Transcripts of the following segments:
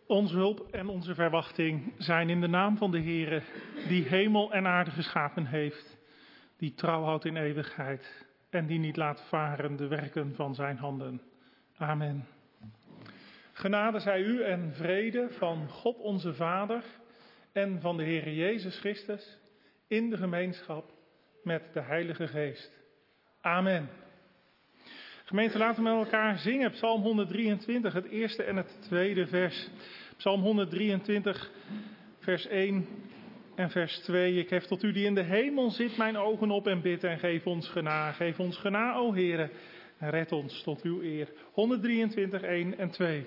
Onze hulp en onze verwachting zijn in de naam van de Heere, die hemel en aarde geschapen heeft, die trouw houdt in eeuwigheid en die niet laat varen de werken van zijn handen. Amen. Genade zij u en vrede van God onze Vader en van de Heere Jezus Christus in de gemeenschap met de Heilige Geest. Amen. Gemeente, laten we met elkaar zingen Psalm 123, het eerste en het tweede vers. Psalm 123, vers 1 en vers 2. Ik hef tot u die in de hemel zit mijn ogen op en bid en geef ons genade. Geef ons genade, o Heere, en red ons tot uw eer. 123, 1 en 2.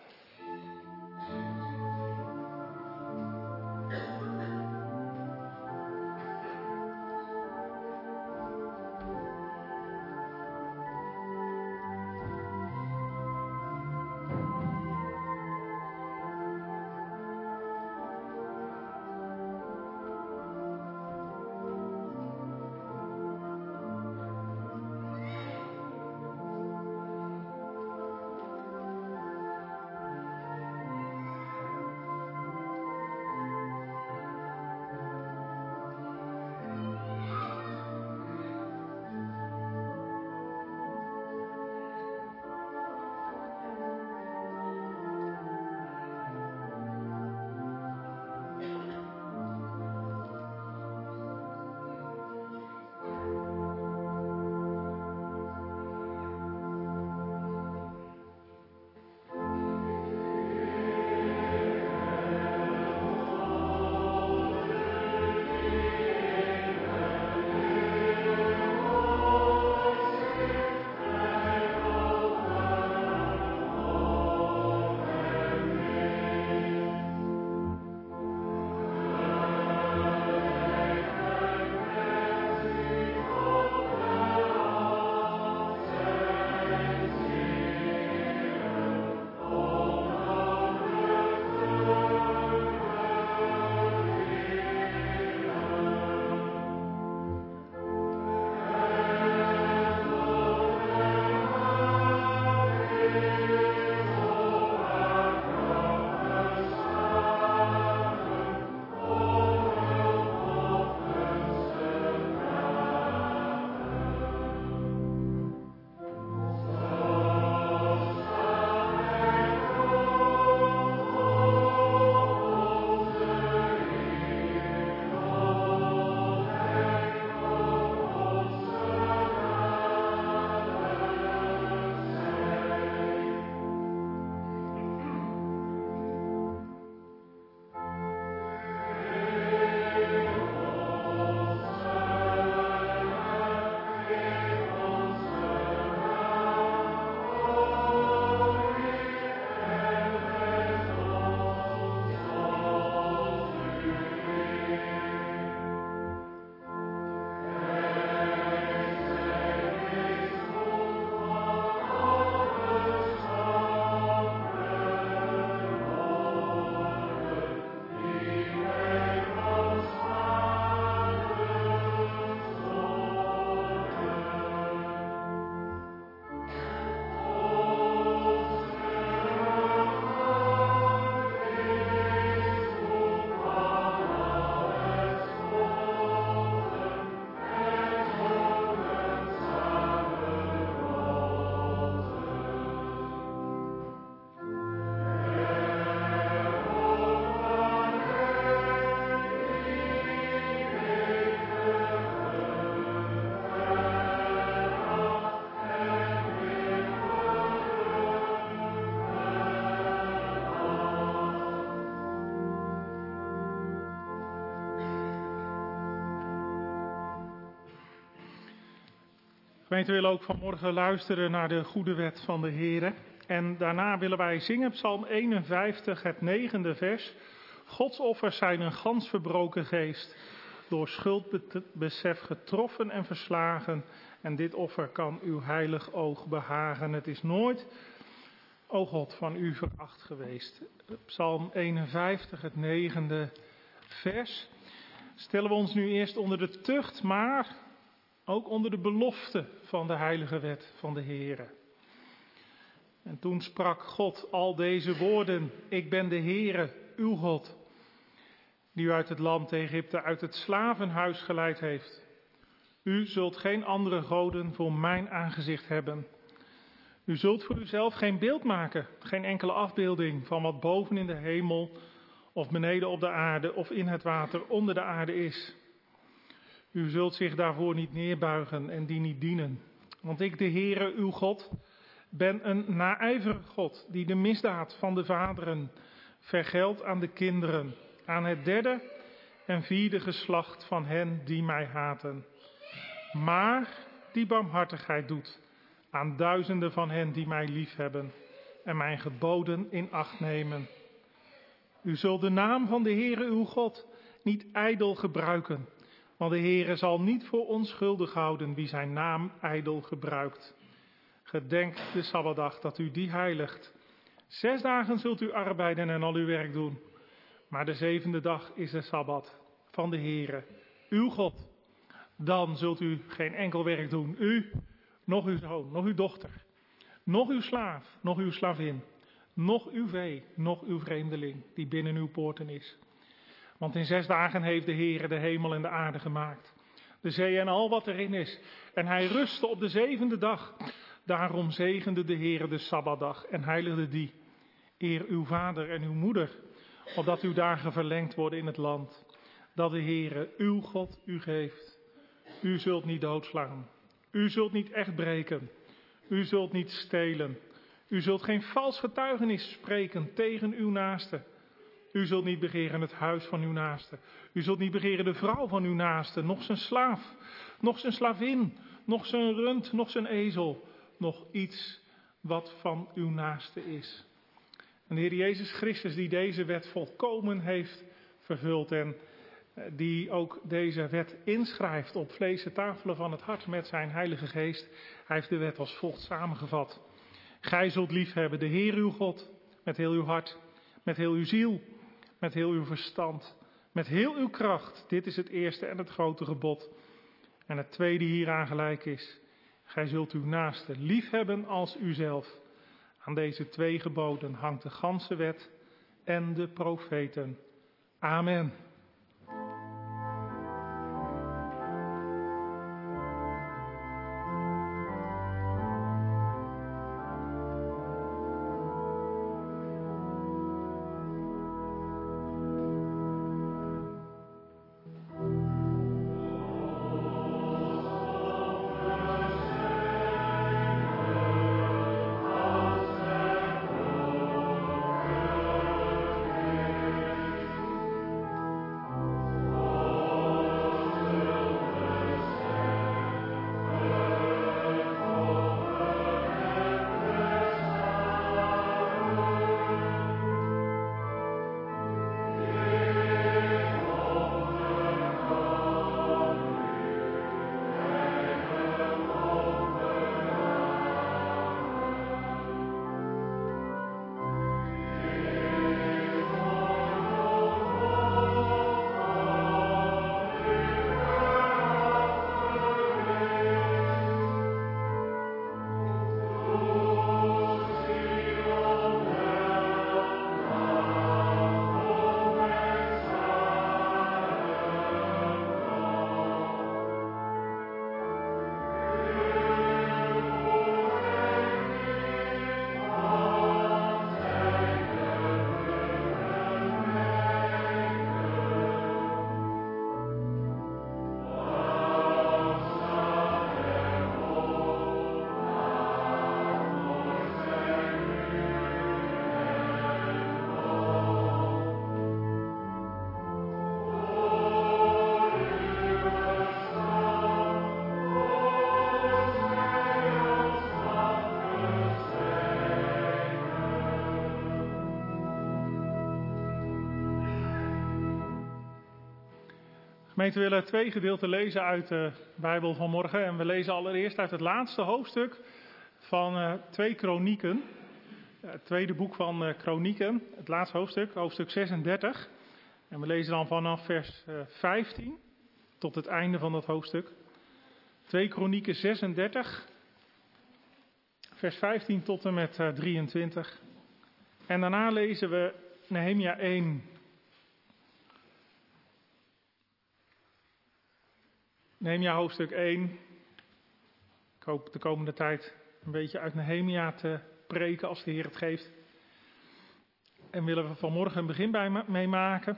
Gemeente, we willen ook vanmorgen luisteren naar de goede wet van de Heere. En daarna willen wij zingen Psalm 51, het 9e vers. Gods offers zijn een gans verbroken geest, door schuldbesef getroffen en verslagen. En dit offer kan uw heilig oog behagen. Het is nooit, o God, van u veracht geweest. Psalm 51, het 9e vers. Stellen we ons nu eerst onder de tucht, maar ook onder de belofte van de heilige wet van de Heere. En toen sprak God al deze woorden: ik ben de Heere, uw God, die u uit het land Egypte, uit het slavenhuis geleid heeft. U zult geen andere goden voor mijn aangezicht hebben. U zult voor uzelf geen beeld maken, geen enkele afbeelding van wat boven in de hemel of beneden op de aarde of in het water onder de aarde is. U zult zich daarvoor niet neerbuigen en die niet dienen. Want ik, de Heere, uw God, ben een naijverig God, die de misdaad van de vaderen vergeldt aan de kinderen, aan het derde en vierde geslacht van hen die mij haten. Maar die barmhartigheid doet aan duizenden van hen die mij liefhebben en mijn geboden in acht nemen. U zult de naam van de Heere uw God niet ijdel gebruiken, want de Heere zal niet voor onschuldig houden wie zijn naam ijdel gebruikt. Gedenkt de Sabbatdag dat u die heiligt. 6 dagen zult u arbeiden en al uw werk doen, maar de 7e dag is de Sabbat van de Heere, uw God. Dan zult u geen enkel werk doen, u, nog uw zoon, nog uw dochter, nog uw slaaf, nog uw slavin, nog uw vee, nog uw vreemdeling die binnen uw poorten is. Want in 6 dagen heeft de Heere de hemel en de aarde gemaakt, de zee en al wat erin is. En hij rustte op de 7e dag. Daarom zegende de Heere de Sabbatdag en heiligde die. Eer uw vader en uw moeder, opdat uw dagen verlengd worden in het land, dat de Heere uw God u geeft. U zult niet doodslaan. U zult niet echt breken. U zult niet stelen. U zult geen vals getuigenis spreken tegen uw naaste. U zult niet begeren het huis van uw naaste. U zult niet begeren de vrouw van uw naaste, noch zijn slaaf, noch zijn slavin, noch zijn rund, noch zijn ezel, nog iets wat van uw naaste is. En de Heer Jezus Christus die deze wet volkomen heeft vervuld en die ook deze wet inschrijft op vlezen tafelen van het hart met zijn Heilige Geest. Hij heeft de wet als volgt samengevat. Gij zult liefhebben de Heer uw God met heel uw hart, met heel uw ziel, met heel uw verstand, met heel uw kracht. Dit is het eerste en het grote gebod. En het tweede hieraan gelijk is: gij zult uw naaste liefhebben als uzelf. Aan deze 2 geboden hangt de ganse wet en de profeten. Amen. Gemeente, we willen 2 gedeelten lezen uit de Bijbel van morgen. En we lezen allereerst uit het laatste hoofdstuk van 2 Kronieken. Het tweede boek van Kronieken, het laatste hoofdstuk, hoofdstuk 36. En we lezen dan vanaf vers 15 tot het einde van dat hoofdstuk. 2 Kronieken 36, vers 15 tot en met 23. En daarna lezen we Nehemia 1. Nehemia hoofdstuk 1. Ik hoop de komende tijd een beetje uit Nehemia te preken als de Heer het geeft. En willen we vanmorgen een begin mee maken.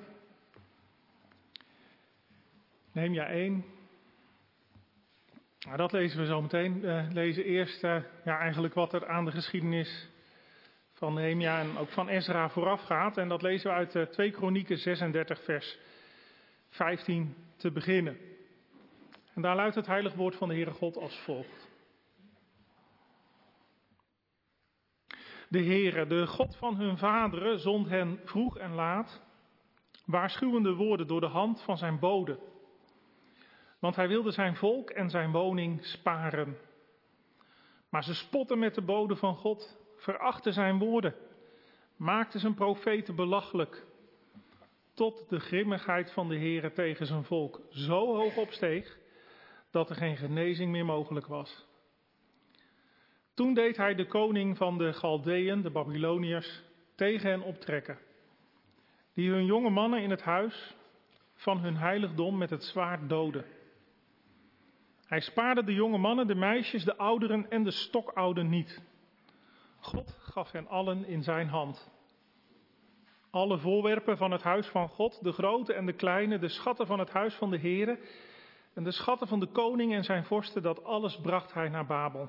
Nehemia 1. Nou, dat lezen we zo meteen. We lezen eerst eigenlijk wat er aan de geschiedenis van Nehemia en ook van Ezra vooraf gaat. En dat lezen we uit 2 Kronieken 36 vers 15 te beginnen. En daar luidt het heilig woord van de Heere God als volgt. De Heere, de God van hun vaderen, zond hen vroeg en laat waarschuwende woorden door de hand van zijn bode. Want hij wilde zijn volk en zijn woning sparen. Maar ze spotten met de bode van God, verachten zijn woorden, maakten zijn profeten belachelijk, tot de grimmigheid van de Heere tegen zijn volk zo hoog opsteeg, dat er geen genezing meer mogelijk was. Toen deed hij de koning van de Galdeën, de Babyloniërs, tegen hen optrekken, die hun jonge mannen in het huis van hun heiligdom met het zwaard doodden. Hij spaarde de jonge mannen, de meisjes, de ouderen en de stokouden niet. God gaf hen allen in zijn hand. Alle voorwerpen van het huis van God, de grote en de kleine, de schatten van het huis van de Heere en de schatten van de koning en zijn vorsten, dat alles bracht hij naar Babel.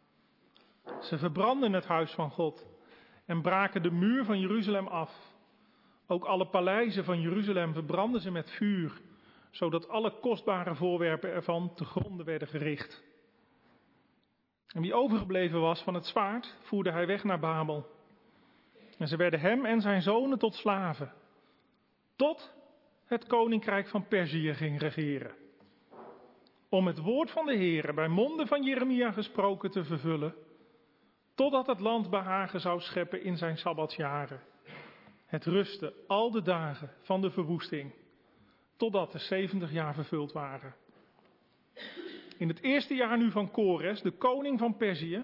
Ze verbrandden het huis van God en braken de muur van Jeruzalem af. Ook alle paleizen van Jeruzalem verbrandden ze met vuur, zodat alle kostbare voorwerpen ervan te gronde werden gericht. En wie overgebleven was van het zwaard, voerde hij weg naar Babel. En ze werden hem en zijn zonen tot slaven, tot het koninkrijk van Perzië ging regeren. Om het woord van de Heere bij monden van Jeremia gesproken te vervullen, totdat het land behagen zou scheppen in zijn sabbatsjaren. Het rusten al de dagen van de verwoesting, totdat de 70 jaar vervuld waren. In het eerste jaar nu van Kores, de koning van Perzië,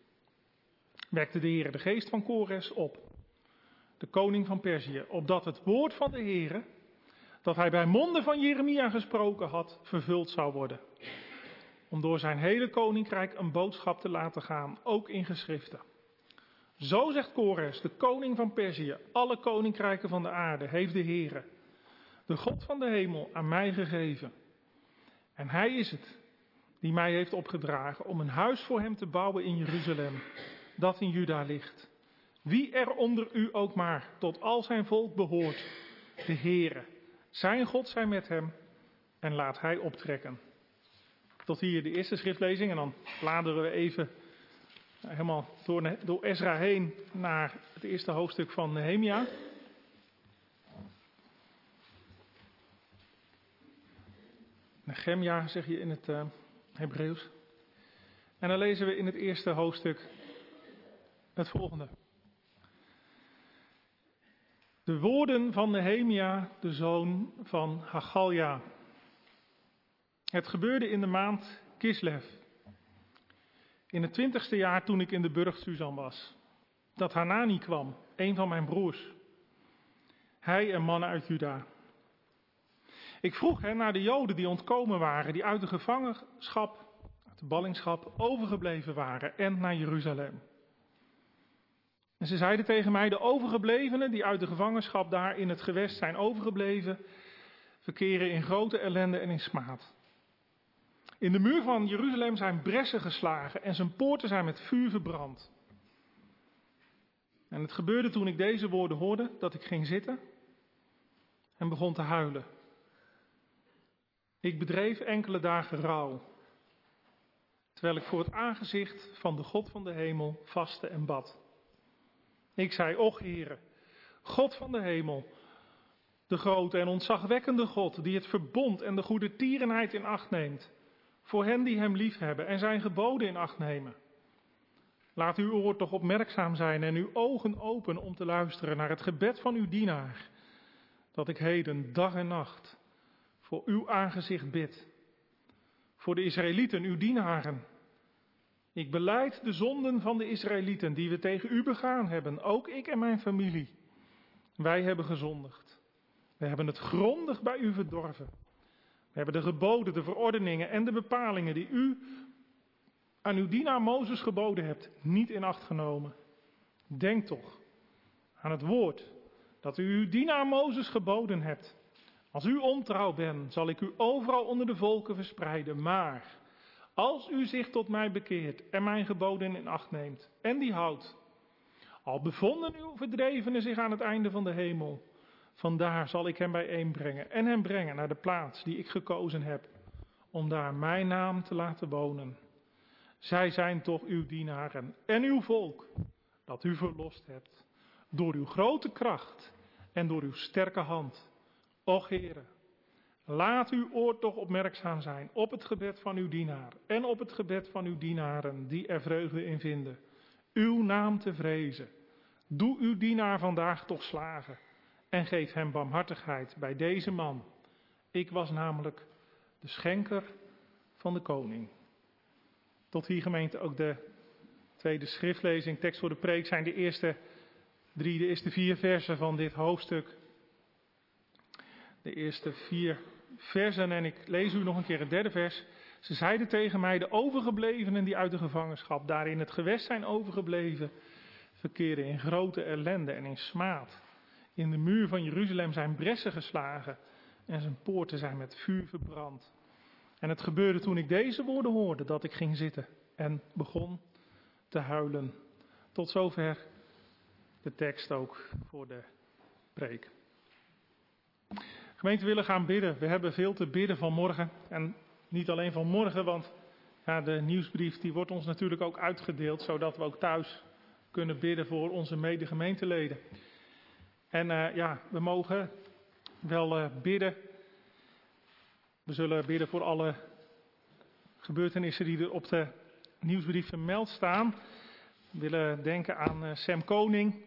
wekte de Heere de geest van Kores op, de koning van Perzië, opdat het woord van de Heere, dat hij bij monden van Jeremia gesproken had, vervuld zou worden. Om door zijn hele koninkrijk een boodschap te laten gaan, ook in geschriften. Zo zegt Kores, de koning van Perzië, alle koninkrijken van de aarde heeft de Heere, de God van de hemel, aan mij gegeven. En hij is het die mij heeft opgedragen om een huis voor hem te bouwen in Jeruzalem, dat in Juda ligt. Wie er onder u ook maar tot al zijn volk behoort, de Heere, zijn God zij met hem en laat hij optrekken. Tot hier de eerste schriftlezing en dan bladeren we even helemaal door Ezra heen naar het eerste hoofdstuk van Nehemia. Nehemia zeg je in het Hebreeuws. En dan lezen we in het eerste hoofdstuk het volgende. De woorden van Nehemia, de zoon van Hachalja. Het gebeurde in de maand Kislev, in het 20ste jaar toen ik in de burcht Susan was, dat Hanani kwam, een van mijn broers, hij en mannen uit Juda. Ik vroeg hen naar de Joden die ontkomen waren, die uit de gevangenschap, uit de ballingschap, overgebleven waren en naar Jeruzalem. En ze zeiden tegen mij, de overgeblevenen die uit de gevangenschap daar in het gewest zijn overgebleven, verkeren in grote ellende en in smaad. In de muur van Jeruzalem zijn bressen geslagen en zijn poorten zijn met vuur verbrand. En het gebeurde toen ik deze woorden hoorde, dat ik ging zitten en begon te huilen. Ik bedreef enkele dagen rouw, terwijl ik voor het aangezicht van de God van de hemel vastte en bad. Ik zei, och Heere, God van de hemel, de grote en ontzagwekkende God, die het verbond en de goedertierenheid in acht neemt, voor hen die hem liefhebben en zijn geboden in acht nemen. Laat uw oor toch opmerkzaam zijn en uw ogen open om te luisteren naar het gebed van uw dienaar, dat ik heden dag en nacht voor uw aangezicht bid. Voor de Israëlieten, uw dienaren. Ik belijd de zonden van de Israëlieten die we tegen u begaan hebben, ook ik en mijn familie. Wij hebben gezondigd. We hebben het grondig bij u verdorven. We hebben de geboden, de verordeningen en de bepalingen die u aan uw dienaar Mozes geboden hebt, niet in acht genomen. Denk toch aan het woord dat u uw dienaar Mozes geboden hebt. Als u ontrouw bent, zal ik u overal onder de volken verspreiden. Maar als u zich tot mij bekeert en mijn geboden in acht neemt en die houdt, al bevonden uw verdrevenen zich aan het einde van de hemel, vandaar zal ik hem bijeenbrengen en hem brengen naar de plaats die ik gekozen heb, om daar mijn naam te laten wonen. Zij zijn toch uw dienaren en uw volk, dat u verlost hebt, door uw grote kracht en door uw sterke hand. Och Heere, laat uw oor toch opmerkzaam zijn op het gebed van uw dienaar en op het gebed van uw dienaren die er vreugde in vinden, uw naam te vrezen. Doe uw dienaar vandaag toch slagen en geef hem barmhartigheid bij deze man. Ik was namelijk de schenker van de koning. Tot hier gemeente ook de tweede schriftlezing, tekst voor de preek, zijn de eerste 4 versen van dit hoofdstuk. De eerste 4 versen en ik lees u nog een keer het 3e vers. Ze zeiden tegen mij, de overgeblevenen die uit de gevangenschap daar in het gewest zijn overgebleven, verkeren in grote ellende en in smaad. In de muur van Jeruzalem zijn bressen geslagen en zijn poorten zijn met vuur verbrand. En het gebeurde toen ik deze woorden hoorde, dat ik ging zitten en begon te huilen. Tot zover de tekst ook voor de preek. Gemeente, we willen gaan bidden. We hebben veel te bidden vanmorgen. En niet alleen vanmorgen, want ja, de nieuwsbrief die wordt ons natuurlijk ook uitgedeeld, zodat we ook thuis kunnen bidden voor onze medegemeenteleden. En we mogen wel bidden. We zullen bidden voor alle gebeurtenissen die er op de nieuwsbrief vermeld staan. We willen denken aan Sam Koning.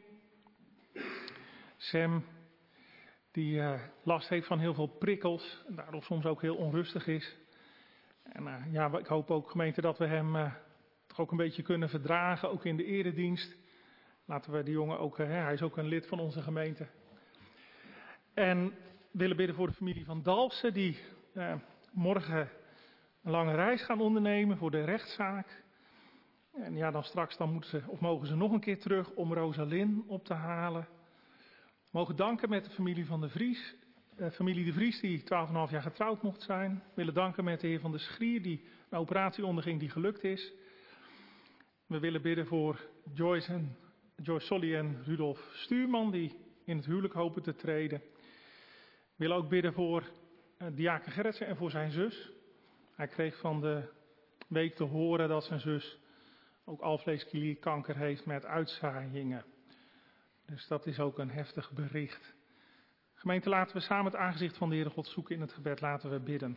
Sam die last heeft van heel veel prikkels en daardoor soms ook heel onrustig is. En ik hoop ook, gemeente, dat we hem toch ook een beetje kunnen verdragen, ook in de eredienst. Laten we die jongen ook, hij is ook een lid van onze gemeente. En we willen bidden voor de familie van Dalfsen, die morgen een lange reis gaan ondernemen voor de rechtszaak. En ja, dan straks mogen ze nog een keer terug om Rosalind op te halen. We mogen danken met de familie van de Vries. Familie de Vries die 12,5 jaar getrouwd mocht zijn. We willen danken met de heer Van der Schrier die een operatie onderging die gelukt is. We willen bidden voor Joyce Solly en Rudolf Stuurman die in het huwelijk hopen te treden. We willen ook bidden voor diaken Gerritsen en voor zijn zus. Hij kreeg van de week te horen dat zijn zus ook alvleesklierkanker heeft met uitzaaiingen. Dus dat is ook een heftig bericht. Gemeente, laten we samen het aangezicht van de Heere God zoeken in het gebed. Laten we bidden.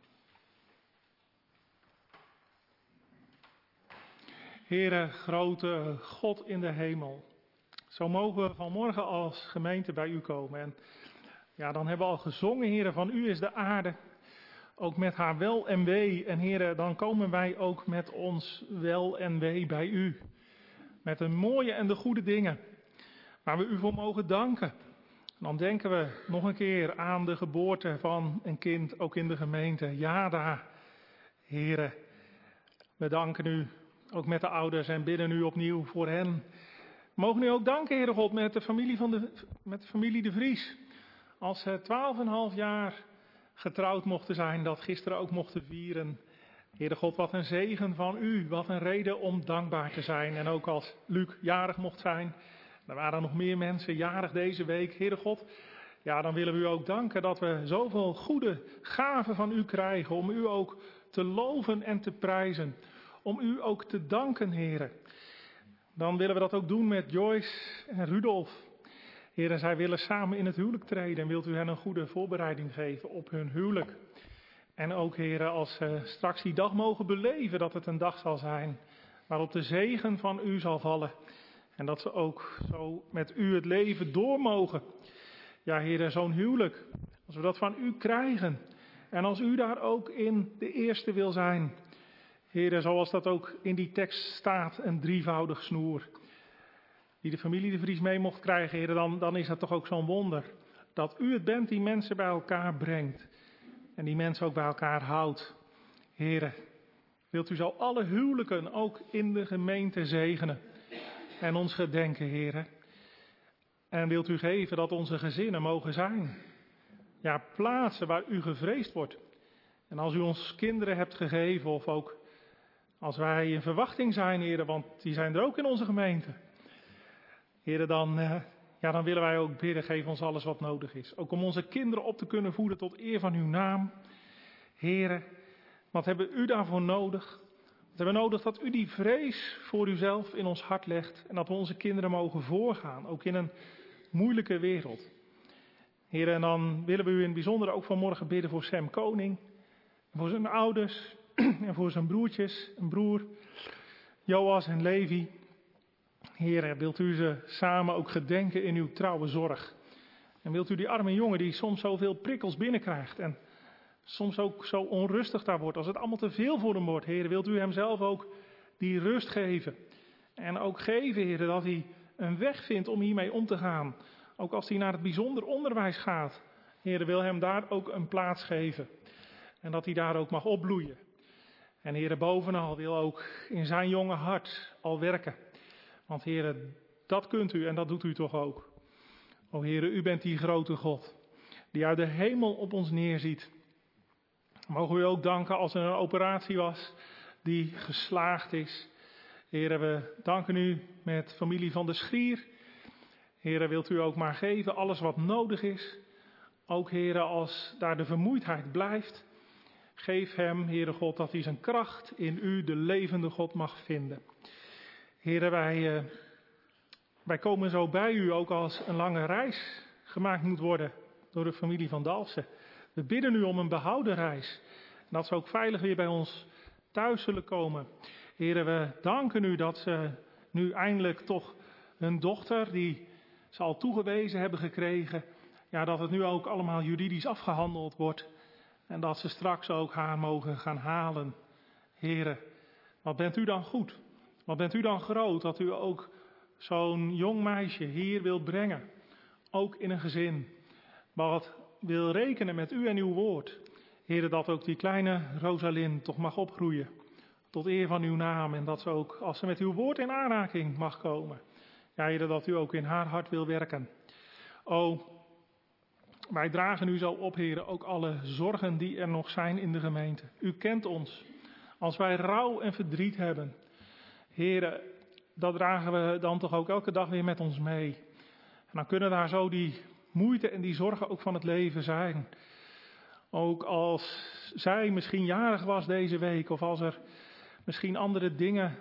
Heere, grote God in de hemel. Zo mogen we vanmorgen als gemeente bij u komen. En ja, dan hebben we al gezongen, Heere, van u is de aarde. Ook met haar wel en wee. En Heere, dan komen wij ook met ons wel en wee bij u. Met de mooie en de goede dingen. Waar we u voor mogen danken. Dan denken we nog een keer aan de geboorte van een kind, ook in de gemeente. Jada, Heere, we danken u, ook met de ouders en bidden u opnieuw voor hen. We mogen u ook danken, Heere God, met de familie de Vries. Als ze 12,5 jaar getrouwd mochten zijn, dat gisteren ook mochten vieren. Heere God, wat een zegen van u, wat een reden om dankbaar te zijn. En ook als Luc jarig mocht zijn. Er waren nog meer mensen jarig deze week. Heere God, ja, dan willen we u ook danken dat we zoveel goede gaven van u krijgen. Om u ook te loven en te prijzen. Om u ook te danken, Heere. Dan willen we dat ook doen met Joyce en Rudolf. Heere, zij willen samen in het huwelijk treden. En wilt u hen een goede voorbereiding geven op hun huwelijk. En ook, Heere, als ze straks die dag mogen beleven, dat het een dag zal zijn waarop de zegen van u zal vallen. En dat ze ook zo met u het leven door mogen. Ja, Heere, zo'n huwelijk. Als we dat van u krijgen. En als u daar ook in de eerste wil zijn. Heere, zoals dat ook in die tekst staat, een drievoudig snoer. Die de familie de Vries mee mocht krijgen, Heere, dan is dat toch ook zo'n wonder. Dat u het bent die mensen bij elkaar brengt. En die mensen ook bij elkaar houdt. Heere, wilt u zo alle huwelijken ook in de gemeente zegenen. En ons gedenken, Heere. En wilt u geven dat onze gezinnen mogen zijn. Ja, plaatsen waar u gevreesd wordt. En als u ons kinderen hebt gegeven, of ook als wij in verwachting zijn, Heere, want die zijn er ook in onze gemeente. Heere, dan willen wij ook bidden, geef ons alles wat nodig is. Ook om onze kinderen op te kunnen voeden tot eer van uw naam. Heere, wat hebben u daarvoor nodig? We hebben nodig dat u die vrees voor uzelf in ons hart legt. En dat we onze kinderen mogen voorgaan, ook in een moeilijke wereld. Heer, en dan willen we u in het bijzonder ook vanmorgen bidden voor Sam Koning. Voor zijn ouders en voor zijn broertjes, een broer, Joas en Levi. Heer, wilt u ze samen ook gedenken in uw trouwe zorg. En wilt u die arme jongen die soms zoveel prikkels binnenkrijgt en soms ook zo onrustig daar wordt, als het allemaal te veel voor hem wordt. Heer, wilt u hem zelf ook die rust geven. En ook geven, Heer, dat hij een weg vindt om hiermee om te gaan. Ook als hij naar het bijzonder onderwijs gaat. Heer, wil hem daar ook een plaats geven. En dat hij daar ook mag opbloeien. En Heer, bovenal wil ook in zijn jonge hart al werken. Want Heer, dat kunt u en dat doet u toch ook. O Heer, u bent die grote God. Die uit de hemel op ons neerziet. Mogen we u ook danken als er een operatie was die geslaagd is. Heer, we danken u met familie van de Schier. Heer, wilt u ook maar geven alles wat nodig is. Ook Heer, als daar de vermoeidheid blijft. Geef hem, Heere God, dat hij zijn kracht in u, de levende God, mag vinden. Heer, wij komen zo bij u ook als een lange reis gemaakt moet worden door de familie van Dalfsen. We bidden u om een behouden reis. En dat ze ook veilig weer bij ons thuis zullen komen. Heer, we danken u dat ze nu eindelijk toch hun dochter, die ze al toegewezen hebben gekregen, ja, dat het nu ook allemaal juridisch afgehandeld wordt. En dat ze straks ook haar mogen gaan halen. Heere, wat bent u dan goed? Wat bent u dan groot dat u ook zo'n jong meisje hier wilt brengen. Ook in een gezin. Wat wil rekenen met u en uw woord. Heere, dat ook die kleine Rosalind toch mag opgroeien. Tot eer van uw naam. En dat ze ook, als ze met uw woord in aanraking mag komen. Ja, Heere, dat u ook in haar hart wil werken. O, wij dragen u zo op, Heere, ook alle zorgen die er nog zijn in de gemeente. U kent ons. Als wij rouw en verdriet hebben. Heere, dat dragen we dan toch ook elke dag weer met ons mee. En dan kunnen daar zo die moeite en die zorgen ook van het leven zijn. Ook als zij misschien jarig was deze week. Of als er misschien andere dingen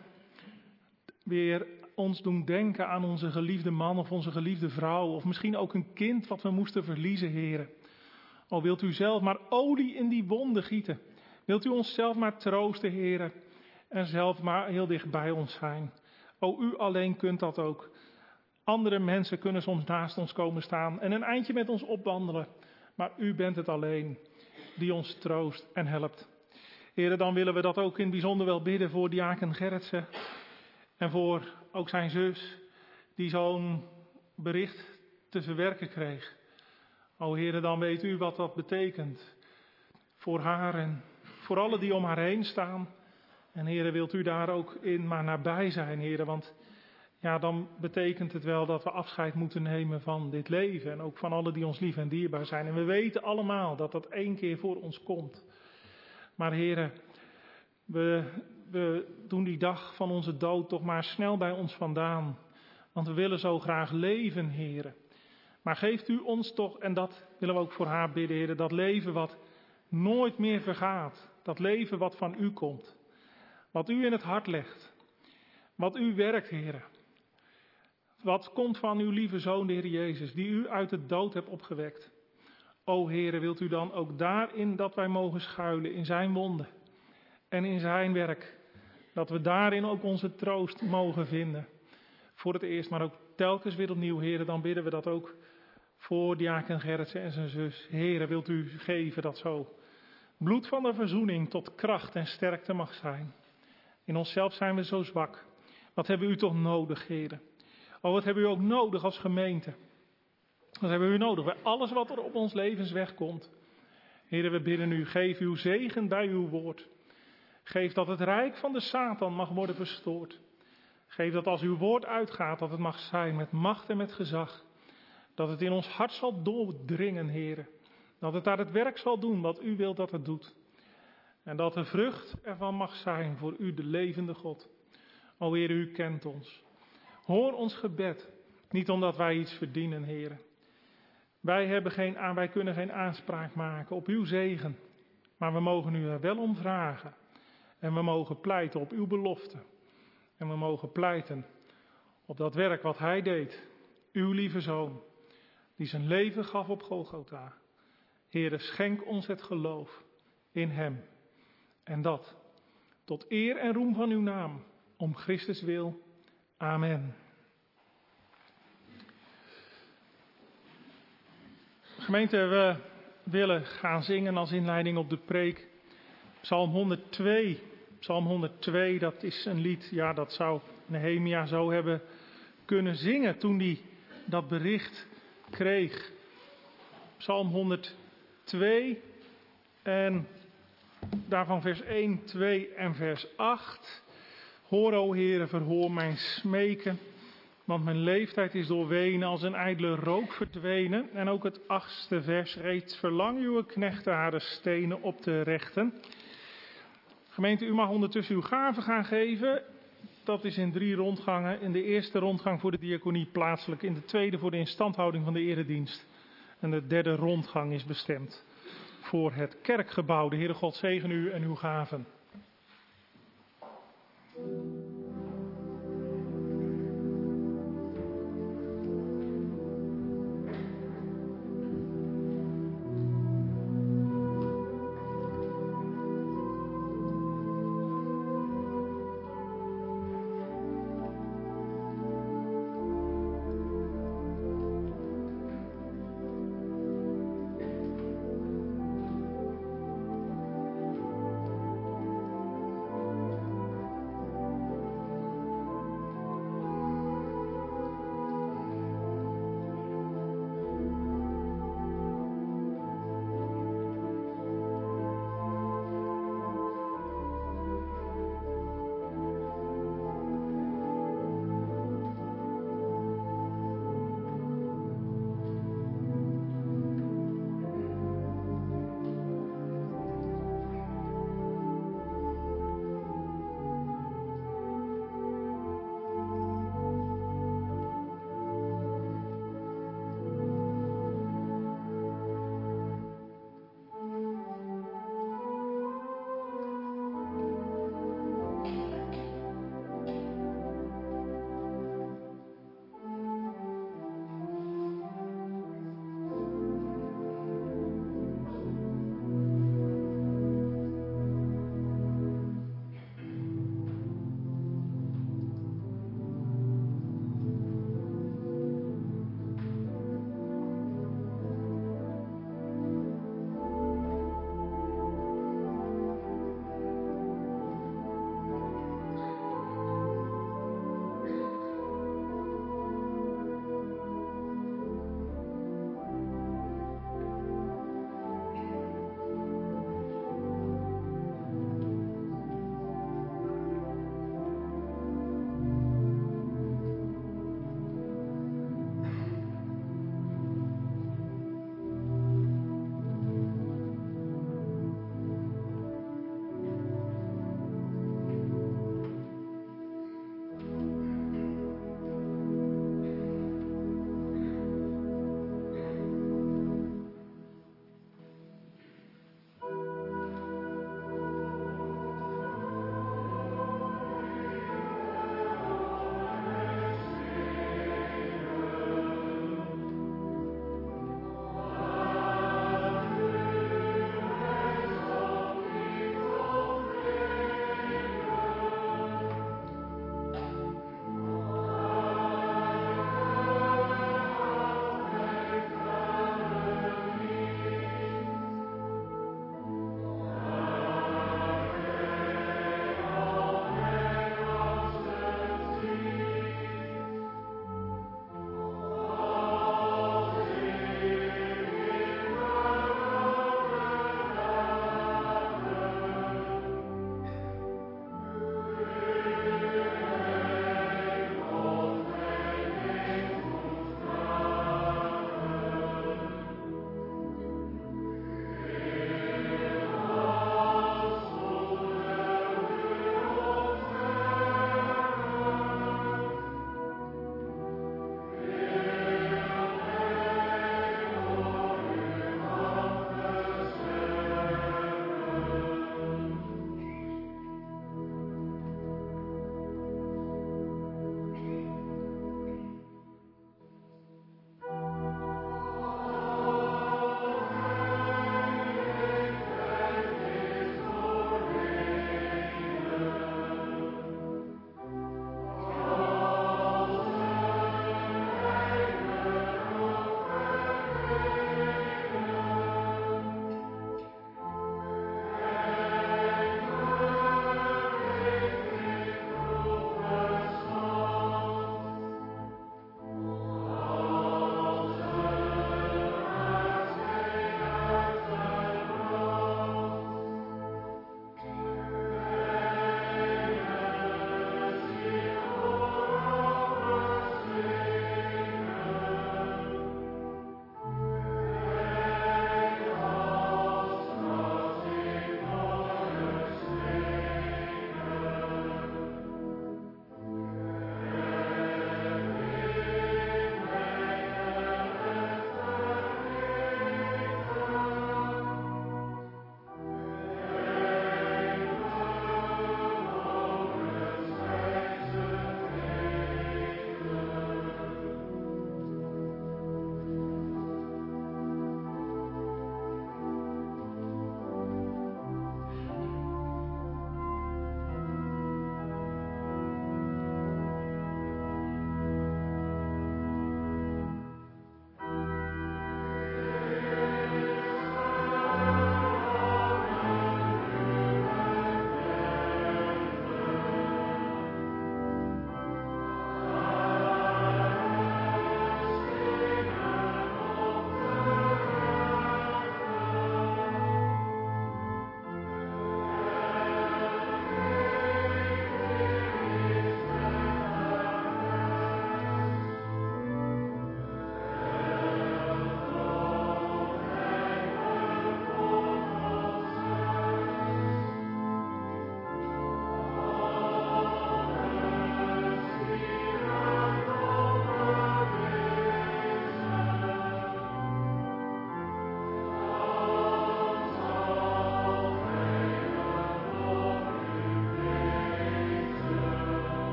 weer ons doen denken aan onze geliefde man of onze geliefde vrouw. Of misschien ook een kind wat we moesten verliezen, Heere. O, wilt u zelf maar olie in die wonden gieten. Wilt u ons zelf maar troosten, Heere. En zelf maar heel dicht bij ons zijn. O, u alleen kunt dat ook. Andere mensen kunnen soms naast ons komen staan en een eindje met ons opwandelen. Maar u bent het alleen die ons troost en helpt. Heere, dan willen we dat ook in het bijzonder wel bidden voor diaken Gerritsen. En voor ook zijn zus, die zo'n bericht te verwerken kreeg. O Heere, dan weet u wat dat betekent. Voor haar en voor allen die om haar heen staan. En Heere, wilt u daar ook in maar nabij zijn, Heere. Want ja, dan betekent het wel dat we afscheid moeten nemen van dit leven. En ook van allen die ons lief en dierbaar zijn. En we weten allemaal dat dat 1 keer voor ons komt. Maar Heere, we doen die dag van onze dood toch maar snel bij ons vandaan. Want we willen zo graag leven, Heere. Maar geeft u ons toch, en dat willen we ook voor haar bidden, Heere, dat leven wat nooit meer vergaat. Dat leven wat van u komt. Wat u in het hart legt. Wat u werkt, Heere. Wat komt van uw lieve Zoon, de Heer Jezus, die u uit de dood hebt opgewekt. O Heere, wilt u dan ook daarin dat wij mogen schuilen in zijn wonden. En in zijn werk. Dat we daarin ook onze troost mogen vinden. Voor het eerst, maar ook telkens weer opnieuw, Heere, dan bidden we dat ook voor diaken Gerritsen en zijn zus. Heere, wilt u geven dat zo bloed van de verzoening tot kracht en sterkte mag zijn. In onszelf zijn we zo zwak. Wat hebben u toch nodig, heren? Oh, wat hebben u ook nodig als gemeente? Wat hebben we nodig bij alles wat er op ons levensweg komt? Heren, we bidden u, geef uw zegen bij uw woord. Geef dat het rijk van de Satan mag worden verstoord. Geef dat als uw woord uitgaat, dat het mag zijn met macht en met gezag. Dat het in ons hart zal doordringen, heren. Dat het daar het werk zal doen wat u wilt dat het doet. En dat de vrucht ervan mag zijn voor u, de levende God. O Heer, u kent ons. Hoor ons gebed. Niet omdat wij iets verdienen, heren. Wij kunnen geen aanspraak maken op uw zegen. Maar we mogen u er wel om vragen. En we mogen pleiten op uw belofte. En we mogen pleiten op dat werk wat hij deed. Uw lieve Zoon, die zijn leven gaf op Golgotha. Heere, schenk ons het geloof in hem. En dat tot eer en roem van uw naam. Om Christus wil. Amen. Gemeente, we willen gaan zingen als inleiding op de preek. Psalm 102. Psalm 102, dat is een lied, ja, dat zou Nehemia zo hebben kunnen zingen toen hij dat bericht kreeg. Psalm 102 en daarvan vers 1, 2 en vers 8. Hoor, o Heere, verhoor mijn smeken, want mijn leeftijd is doorwenen als een ijdele rook verdwenen. En ook het 8e vers, reeds verlang uw knechten haar stenen op te rechten. Gemeente, u mag ondertussen uw gaven gaan geven. Dat is in 3 rondgangen. In de eerste rondgang voor de diaconie plaatselijk. In de tweede voor de instandhouding van de eredienst. En de 3e rondgang is bestemd voor het kerkgebouw. De Heere God zegen u en uw gaven.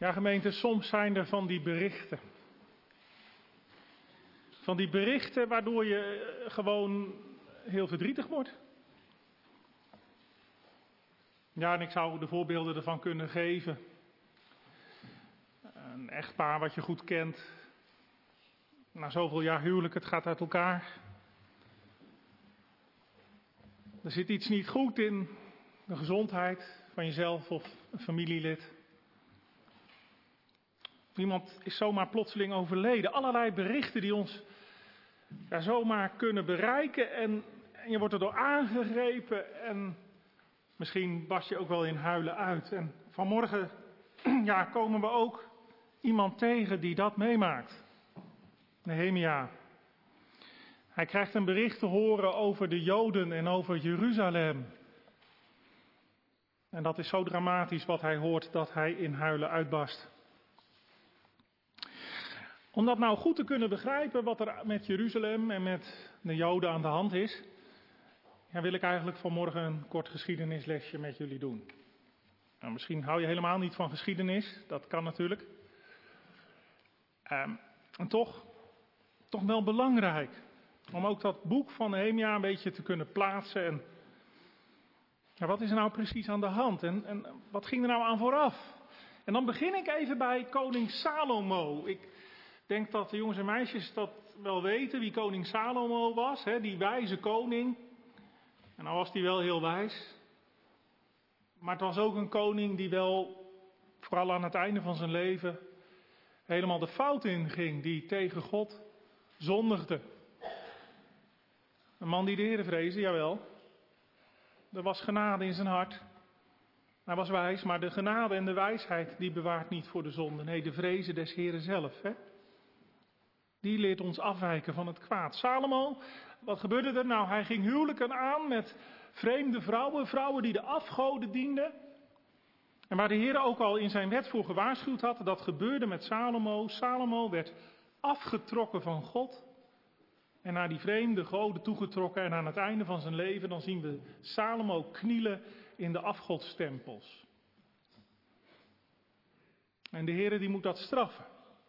Ja, gemeente, soms zijn er van die berichten. Van die berichten waardoor je gewoon heel verdrietig wordt. Ja, en ik zou de voorbeelden ervan kunnen geven. Een echtpaar wat je goed kent. Na zoveel jaar huwelijk, het gaat uit elkaar. Er zit iets niet goed in de gezondheid van jezelf of een familielid. Iemand is zomaar plotseling overleden. Allerlei berichten die ons zomaar kunnen bereiken. En je wordt erdoor aangegrepen. En misschien barst je ook wel in huilen uit. En vanmorgen komen we ook iemand tegen die dat meemaakt. Nehemia. Hij krijgt een bericht te horen over de Joden en over Jeruzalem. En dat is zo dramatisch wat hij hoort dat hij in huilen uitbarst. Om dat nou goed te kunnen begrijpen wat er met Jeruzalem en met de Joden aan de hand is, wil ik eigenlijk vanmorgen een kort geschiedenislesje met jullie doen. Nou, misschien hou je helemaal niet van geschiedenis, dat kan natuurlijk. En toch wel belangrijk om ook dat boek van Nehemia een beetje te kunnen plaatsen. En wat is er nou precies aan de hand? En wat ging er nou aan vooraf? En dan begin ik even bij koning Salomo. Ik denk dat de jongens en meisjes dat wel weten, wie koning Salomo was. Die wijze koning. En nou was hij wel heel wijs. Maar het was ook een koning die wel, vooral aan het einde van zijn leven, helemaal de fout in ging. Die tegen God zondigde. Een man die de Heere vreesde, jawel. Er was genade in zijn hart. Hij was wijs, maar de genade en de wijsheid die bewaart niet voor de zonde. Nee, de vrezen des Heeren zelf. Die leert ons afwijken van het kwaad. Salomo, wat gebeurde er? Nou, hij ging huwelijken aan met vreemde vrouwen. Vrouwen die de afgoden dienden. En waar de Heer ook al in zijn wet voor gewaarschuwd had, dat gebeurde met Salomo. Salomo werd afgetrokken van God. En naar die vreemde goden toegetrokken. En aan het einde van zijn leven, dan zien we Salomo knielen in de afgodstempels. En de Heer die moet dat straffen.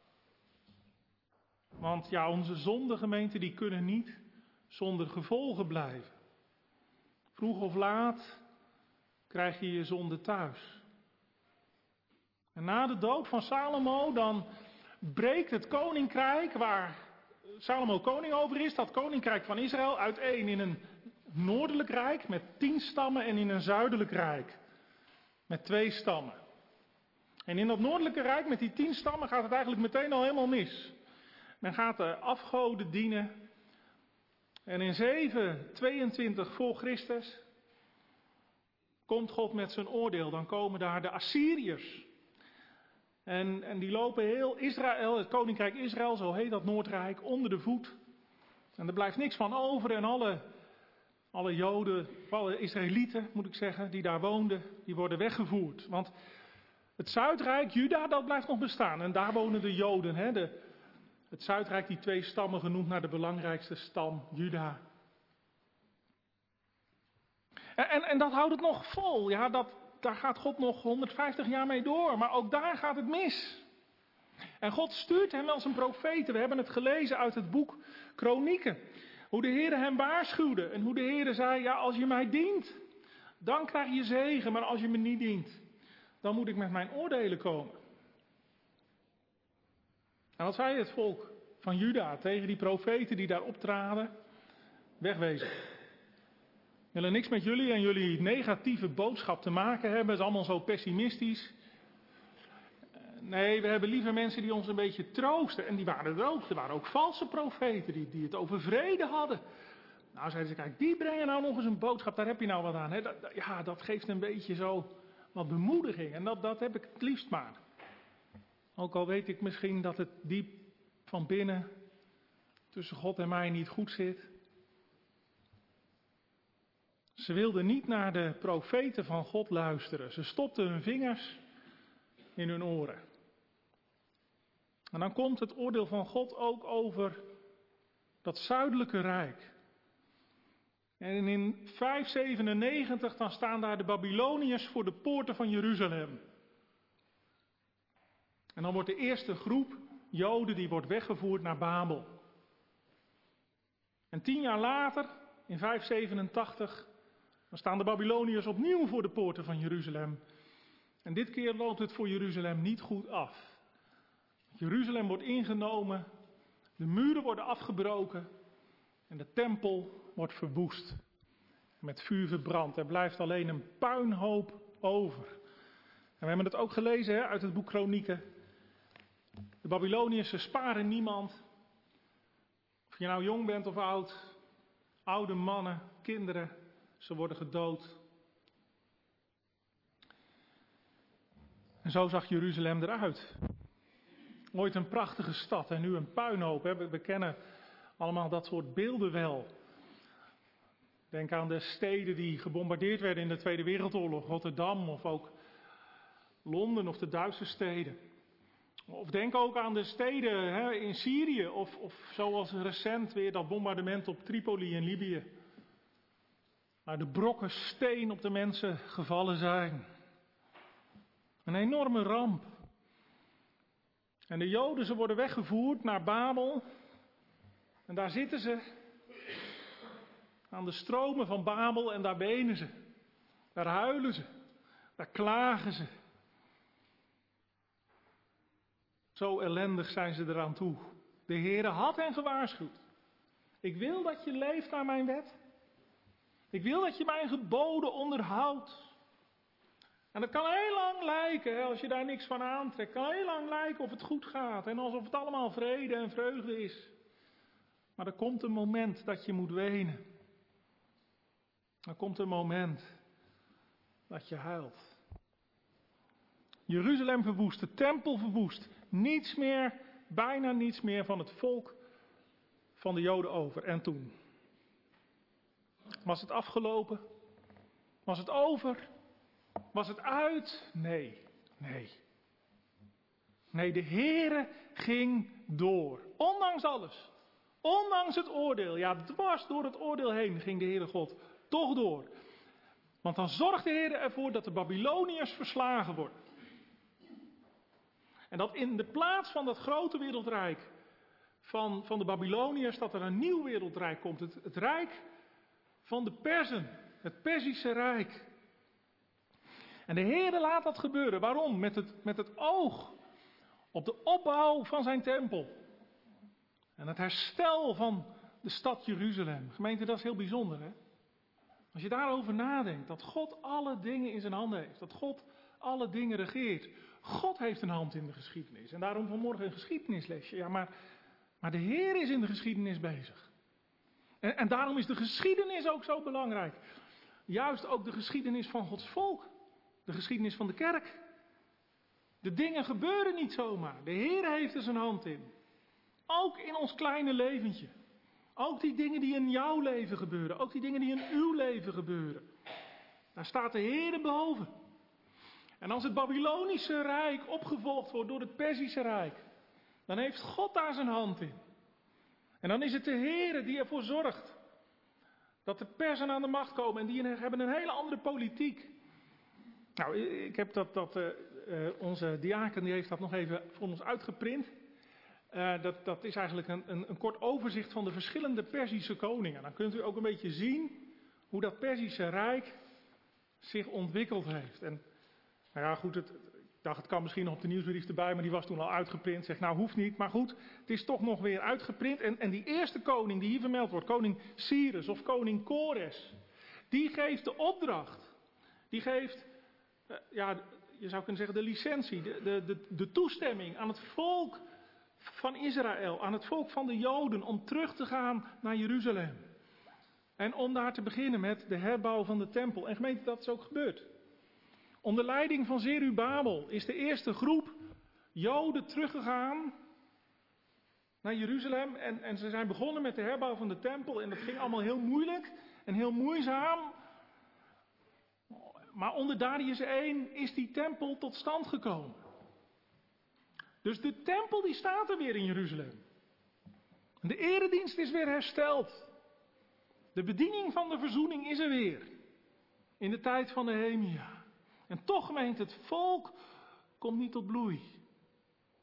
Want ja, onze zondegemeenten die kunnen niet zonder gevolgen blijven. Vroeg of laat krijg je je zonde thuis. En na de dood van Salomo dan breekt het koninkrijk waar Salomo koning over is, dat koninkrijk van Israël, uiteen in een noordelijk rijk met 10 stammen en in een zuidelijk rijk met 2 stammen. En in dat noordelijke rijk met die 10 stammen gaat het eigenlijk meteen al helemaal mis. Men gaat de afgoden dienen. En in 722 voor Christus komt God met zijn oordeel. Dan komen daar de Assyriërs. En die lopen heel Israël, het koninkrijk Israël, zo heet dat Noordrijk, onder de voet. En er blijft niks van over. En alle Joden, alle Israëlieten moet ik zeggen, die daar woonden, die worden weggevoerd. Want het Zuidrijk, Juda, dat blijft nog bestaan. En daar wonen de Joden. Het Zuidrijk, die 2 stammen genoemd naar de belangrijkste stam, Juda. En dat houdt het nog vol. Ja, daar gaat God nog 150 jaar mee door. Maar ook daar gaat het mis. En God stuurt hem als een profeet. We hebben het gelezen uit het boek Kronieken. Hoe de Heer hem waarschuwde. En hoe de Heer zei, ja, als je mij dient, dan krijg je zegen. Maar als je me niet dient, dan moet ik met mijn oordelen komen. En wat zei het volk van Juda tegen die profeten die daar optraden? Wegwezen. We willen niks met jullie en jullie negatieve boodschap te maken hebben. Het is allemaal zo pessimistisch. Nee, we hebben liever mensen die ons een beetje troosten. En die waren er ook. Er waren ook valse profeten die het over vrede hadden. Nou, zeiden ze, kijk, die brengen nou nog eens een boodschap. Daar heb je nou wat aan. Dat geeft een beetje zo wat bemoediging. En dat heb ik het liefst maar. Ook al weet ik misschien dat het diep van binnen tussen God en mij niet goed zit. Ze wilden niet naar de profeten van God luisteren. Ze stopten hun vingers in hun oren. En dan komt het oordeel van God ook over dat zuidelijke rijk. En in 597 dan staan daar de Babyloniërs voor de poorten van Jeruzalem. En dan wordt de eerste groep Joden die wordt weggevoerd naar Babel. En 10 jaar later, in 587, dan staan de Babyloniërs opnieuw voor de poorten van Jeruzalem. En dit keer loopt het voor Jeruzalem niet goed af. Jeruzalem wordt ingenomen, de muren worden afgebroken en de tempel wordt verwoest. Met vuur verbrand. Er blijft alleen een puinhoop over. En we hebben het ook gelezen uit het boek Kronieken. De Babyloniërs, ze sparen niemand. Of je nou jong bent of oud, oude mannen, kinderen, ze worden gedood. En zo zag Jeruzalem eruit. Ooit een prachtige stad en nu een puinhoop. We kennen allemaal dat soort beelden wel. Denk aan de steden die gebombardeerd werden in de Tweede Wereldoorlog. Rotterdam of ook Londen of de Duitse steden. Of denk ook aan de steden in Syrië of zoals recent weer dat bombardement op Tripoli in Libië. Waar de brokken steen op de mensen gevallen zijn. Een enorme ramp. En de Joden, ze worden weggevoerd naar Babel. En daar zitten ze aan de stromen van Babel en daar wenen ze. Daar huilen ze. Daar klagen ze. Zo ellendig zijn ze eraan toe. De Heere had hen gewaarschuwd. Ik wil dat je leeft naar mijn wet. Ik wil dat je mijn geboden onderhoudt. En dat kan heel lang lijken, als je daar niks van aantrekt. Het kan heel lang lijken of het goed gaat. En alsof het allemaal vrede en vreugde is. Maar er komt een moment dat je moet wenen. Er komt een moment dat je huilt. Jeruzalem verwoest, de tempel verwoest. Niets meer, bijna niets meer van het volk van de Joden over. En toen? Was het afgelopen? Was het over? Was het uit? Nee. Nee, de Heere ging door. Ondanks alles. Ondanks het oordeel. Ja, dwars door het oordeel heen ging de Heere God toch door. Want dan zorgt de Heere ervoor dat de Babyloniërs verslagen worden. En dat in de plaats van dat grote wereldrijk van de Babyloniërs, dat er een nieuw wereldrijk komt. Het rijk van de Perzen. Het Perzische Rijk. En de Heere laat dat gebeuren. Waarom? Met het oog op de opbouw van zijn tempel. En het herstel van de stad Jeruzalem. Gemeente, dat is heel bijzonder, hè? Als je daarover nadenkt, dat God alle dingen in zijn handen heeft. Dat God alle dingen regeert. God heeft een hand in de geschiedenis. En daarom vanmorgen een geschiedenislesje. Ja, maar de Heer is in de geschiedenis bezig. En daarom is de geschiedenis ook zo belangrijk. Juist ook de geschiedenis van Gods volk. De geschiedenis van de kerk. De dingen gebeuren niet zomaar. De Heer heeft er zijn hand in. Ook in ons kleine leventje. Ook die dingen die in jouw leven gebeuren. Ook die dingen die in uw leven gebeuren. Daar staat de Heer boven. En als het Babylonische Rijk opgevolgd wordt door het Perzische Rijk. Dan heeft God daar zijn hand in. En dan is het de Heer die ervoor zorgt. Dat de Perzen aan de macht komen. En die hebben een hele andere politiek. Nou, ik heb onze diaken die heeft dat nog even voor ons uitgeprint. Dat is eigenlijk een kort overzicht van de verschillende Perzische koningen. Dan kunt u ook een beetje zien hoe dat Perzische Rijk zich ontwikkeld heeft. En nou ja, goed, ik dacht het kan misschien nog op de nieuwsbrief erbij, maar die was toen al uitgeprint. Zeg, nou hoeft niet, maar goed, het is toch nog weer uitgeprint. En die eerste koning die hier vermeld wordt, koning Cyrus of koning Kores, die geeft de opdracht. Die geeft, je zou kunnen zeggen de licentie, de toestemming aan het volk van Israël, aan het volk van de Joden om terug te gaan naar Jeruzalem. En om daar te beginnen met de herbouw van de tempel. En gemeente, dat is ook gebeurd. Onder leiding van Zerubabel is de eerste groep Joden teruggegaan naar Jeruzalem. En ze zijn begonnen met de herbouw van de tempel. En dat ging allemaal heel moeilijk en heel moeizaam. Maar onder Darius I is die tempel tot stand gekomen. Dus de tempel die staat er weer in Jeruzalem. De eredienst is weer hersteld. De bediening van de verzoening is er weer. In de tijd van Nehemia. En toch, gemeente, het volk komt niet tot bloei.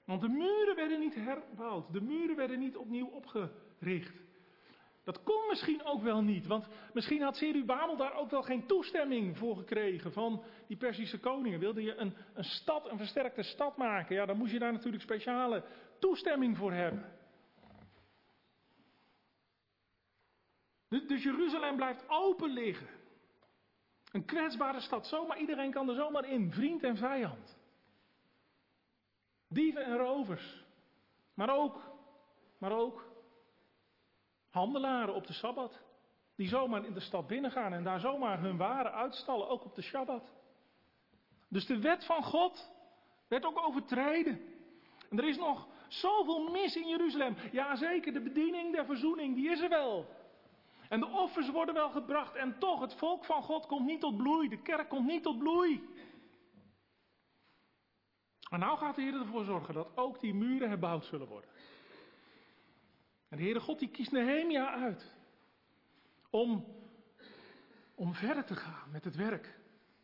Want de muren werden niet herbouwd. De muren werden niet opnieuw opgericht. Dat kon misschien ook wel niet. Want misschien had Zerubabel daar ook wel geen toestemming voor gekregen van die Perzische koningen. Wilde je een stad, een versterkte stad maken, ja, dan moest je daar natuurlijk speciale toestemming voor hebben. Dus Jeruzalem blijft open liggen. Een kwetsbare stad, zomaar iedereen kan er zomaar in, vriend en vijand. Dieven en rovers. Maar ook handelaren op de Sabbat. Die zomaar in de stad binnengaan en daar zomaar hun waren uitstallen, ook op de Shabbat. Dus de wet van God werd ook overtreden. En er is nog zoveel mis in Jeruzalem. Ja, zeker, de bediening der verzoening, die is er wel. En de offers worden wel gebracht. En toch, het volk van God komt niet tot bloei. De kerk komt niet tot bloei. Maar nou gaat de Heer ervoor zorgen dat ook die muren herbouwd zullen worden. En de Heere God die kiest Nehemia uit. Om verder te gaan met het werk.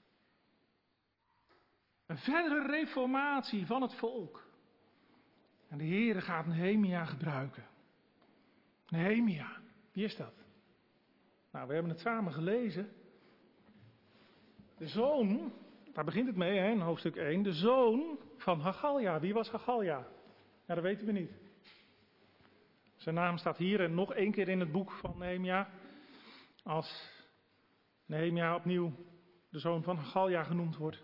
Een verdere reformatie van het volk. En de Heere gaat Nehemia gebruiken. Nehemia, wie is dat? Nou, we hebben het samen gelezen. De zoon, daar begint het mee in hoofdstuk 1. De zoon van Hachalja. Wie was Hachalja? Ja, dat weten we niet. Zijn naam staat hier en nog één keer in het boek van Nehemia. Als Nehemia opnieuw de zoon van Hachalja genoemd wordt.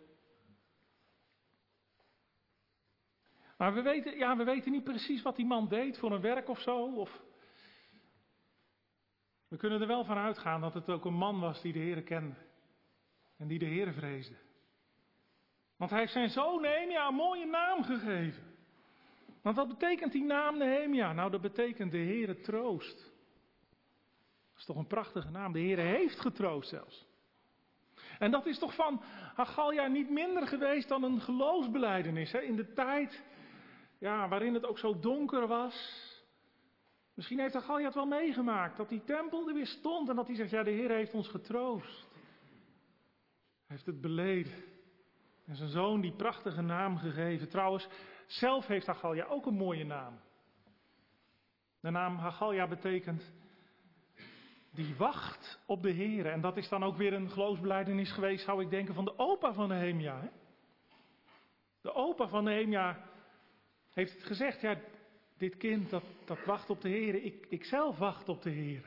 Maar we weten niet precies wat die man deed voor een werk of zo. Of we kunnen er wel van uitgaan dat het ook een man was die de Heere kende. En die de Heere vreesde. Want hij heeft zijn zoon Nehemia een mooie naam gegeven. Want wat betekent die naam Nehemia? Nou, dat betekent de Heere troost. Dat is toch een prachtige naam. De Heere heeft getroost zelfs. En dat is toch van Hachalja niet minder geweest dan een geloofsbelijdenis. Hè? In de tijd waarin het ook zo donker was. Misschien heeft Hachalja het wel meegemaakt. Dat die tempel er weer stond en dat hij zegt, ja, de Heer heeft ons getroost. Hij heeft het beleden. En zijn zoon die prachtige naam gegeven. Trouwens, zelf heeft Hachalja ook een mooie naam. De naam Hachalja betekent die wacht op de Heer. En dat is dan ook weer een geloofsbelijdenis geweest, zou ik denken, van de opa van Nehemia. Hè? De opa van Nehemia heeft het gezegd, ja, dit kind dat wacht op de Heer. Ik zelf wacht op de Heer.